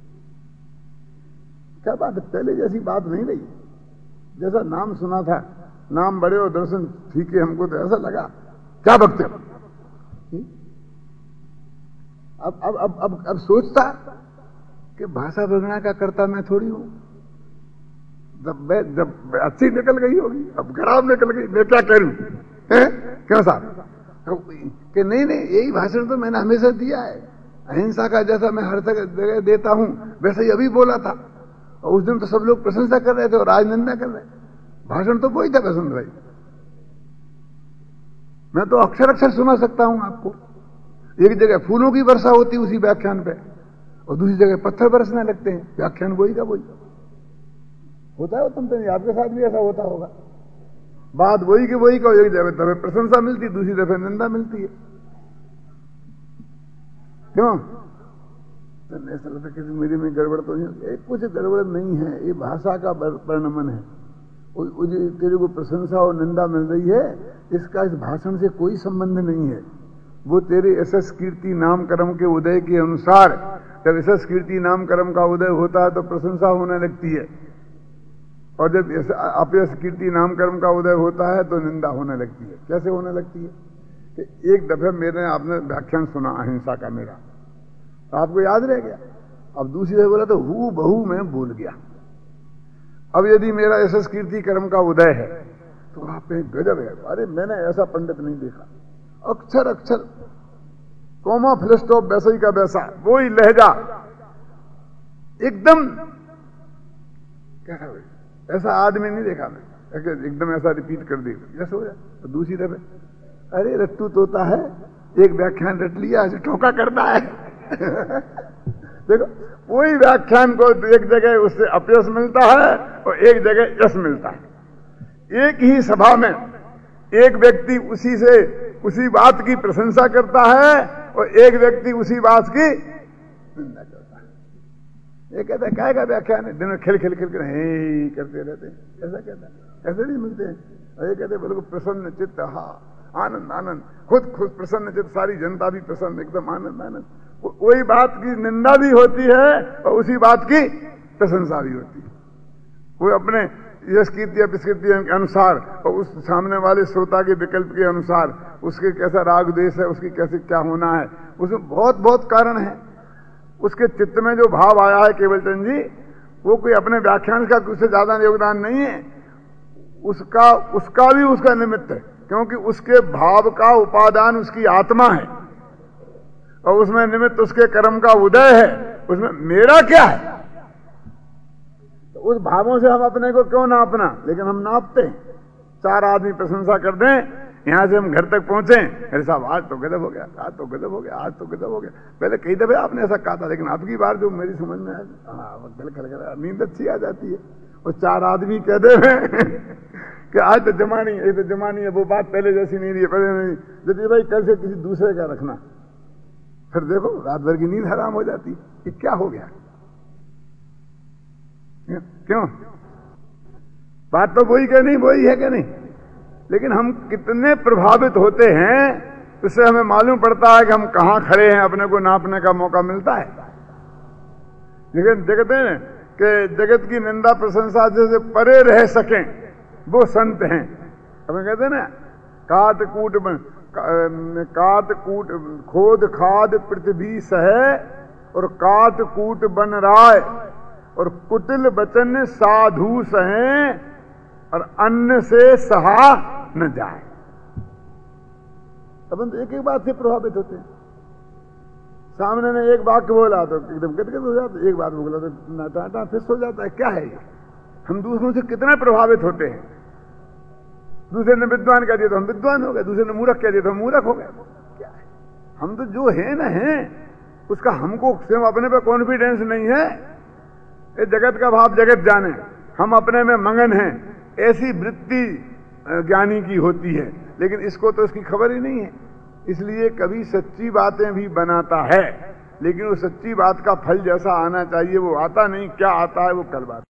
क्या बात है, पहले जैसी बात नहीं रही। जैसा नाम सुना था, नाम बड़े और दर्शन ठीक है, हमको तो ऐसा लगा क्या बकते हो। अब अब अब अब अब सोचता कि भाषा विगणना का करता मैं थोड़ी हूं। जब जब अच्छी निकल गई होगी, अब खराब निकल गई, मैं क्या करूं? क्यों साहब? कि नहीं नहीं, यही भाषण तो मैंने हमेशा दिया है, अहिंसा का जैसा मैं हर जगह देता हूं वैसे ही अभी बोला था, और उस दिन तो सब लोग प्रशंसा कर रहे थे और आज निंदा कर रहे। भाषण तो वही था पसंद भाई, मैं तो अक्षर अक्षर सुना सकता हूं आपको। एक जगह फूलों की वर्षा होती उसी व्याख्यान पे, और दूसरी जगह पत्थर बरसने लगते हैं, व्याख्यान वही का वही होता है। तुम तो नहीं, आपके साथ भी ऐसा होता होगा, बात वही की वही का, एक जगह दफे प्रशंसा मिलती, दूसरी दफे निंदा मिलती है। क्यों? तो ऐसा लगता है कि मेरे में गड़बड़ तो नहीं, कुछ गड़बड़ नहीं है, ये भाषा का परिणमन है। तेरे को प्रशंसा और निंदा मिल रही है, इसका इस भाषण से कोई संबंध नहीं है। वो तेरे यशस कीर्ति नाम कर्म के उदय के अनुसार, जब यशस कीर्ति नाम कर्म का उदय होता है तो प्रशंसा होने लगती है, और जब अपयश कीर्ति नाम कर्म का उदय होता है तो निंदा होने लगती है। कैसे होने लगती है? कि एक दफे मेरे आपने व्याख्यान सुना अहिंसा का मेरा, तो आपको याद रह गया, अब दूसरी दफे बोला तो हू बहू मैं भूल गया। अब यदि मेरा यशस कीर्ति कर्म का उदय है तो आप गजब है, अरे मैंने ऐसा पंडित नहीं देखा, अक्षर अक्षर कोमा फिल स्टॉप वैसा ही का वैसा, वो ही लहजा एकदम, क्या ऐसा आदमी नहीं देखा मैं। एकदम ऐसा रिपीट कर दे, जैसे हो जाए। तो दूसरी दफे अरे रट्टू तोता है, एक व्याख्यान रट लिया, ऐसे ठोका करता है। देखो कोई व्याख्यान को एक जगह उससे अपयश मिलता है और एक जगह यश मिलता है। एक ही सभा में एक व्यक्ति उसी से उसी बात की प्रशंसा करता है और एक व्यक्ति उसी बात की निंदा करता है। ये कहता है काय का व्याख्यान है, दिन में खेल खेल खेल कर हे करते रहते हैं, ऐसा कहता है। ऐसे नहीं मिलते हैं। और ये कहते बिल्कुल प्रसन्न चित्त, हा आनंद आनंद, खुद खुद प्रसन्न चित्त, सारी जनता भी प्रसन्न, एकदम आनंद आनंद। कोई बात की निंदा भी होती है और उसी बात की प्रशंसा भी होती है। कोई अपने यश कीर्ति या विस्कृति के अनुसार और उस सामने वाले श्रोता के विकल्प के अनुसार उसके कैसा राग द्वेष है, उसकी कैसे क्या होना है, उसमें बहुत बहुत कारण है। उसके चित्त में जो भाव आया है केवल चंद जी, वो कोई अपने व्याख्यान का उससे ज्यादा योगदान नहीं है, उसका उसका भी उसका निमित्त है, क्योंकि उसके भाव का उपादान उसकी आत्मा है और उसमें निमित्त उसके कर्म का उदय है। उसमें मेरा क्या है? तो उस भावों से हम अपने को क्यों नापना? लेकिन हम नापते हैं। चार आदमी प्रशंसा कर दें, यहां से हम घर तक पहुंचे, अरे साहब आज तो गजब हो गया, आज तो गजब हो गया, आज तो गजब हो गया। पहले कई दफे आपने ऐसा कहा था, लेकिन आपकी बार जो मेरी समझ में है, दिल खलखला, नींद अच्छी आ जाती है। और चार आदमी कह दे कि आज तो जमा नहीं है, ये तो जमा नहीं है, वो बात पहले जैसी नहीं रही है, पहले नहीं। यदि भाई कल से किसी दूसरे का रखना, फिर देखो रात भर की नींद हराम हो जाती। ये क्या हो गया? क्यों? बात तो वही कि नहीं, वही है कि नहीं? लेकिन हम कितने प्रभावित होते हैं, इससे हमें मालूम पड़ता है कि हम कहां खड़े हैं, अपने को नापने का मौका मिलता है। लेकिन देखते हैं कि जगत की निंदा प्रशंसा जैसे परे रह सकें वो संत हैं। हमें कहते हैं ना, काट कूट बन काट कूट खोद खाद पृथ्वी सहे और काट कूट बन राय और कुटिल बचन साधु सहे और अन्न से सहा न जाए। अपन तो एक एक बात से प्रभावित होते हैं। सामने ने एक वाक्य बोला तो एकदम गदगद हो जाता है, एक बात बोला तो टाटा फिस हो जाता है। क्या है ये? हम दूसरों से कितना प्रभावित होते हैं। दूसरे ने विद्वान कह दिया तो हम विद्वान हो गए, दूसरे ने मूर्ख कह दिया तो हम मूर्ख हो गए। क्या है? हम तो जो है ना है, उसका हमको स्वयं अपने पे कॉन्फिडेंस नहीं है। ये जगत का भाव जगत जाने, हम अपने में मगन हैं, ऐसी वृत्ति ज्ञानी की होती है। लेकिन इसको तो इसकी खबर ही नहीं है। इसलिए कभी सच्ची बातें भी बनाता है, लेकिन वो सच्ची बात का फल जैसा आना चाहिए वो आता नहीं। क्या आता है वो कल बात।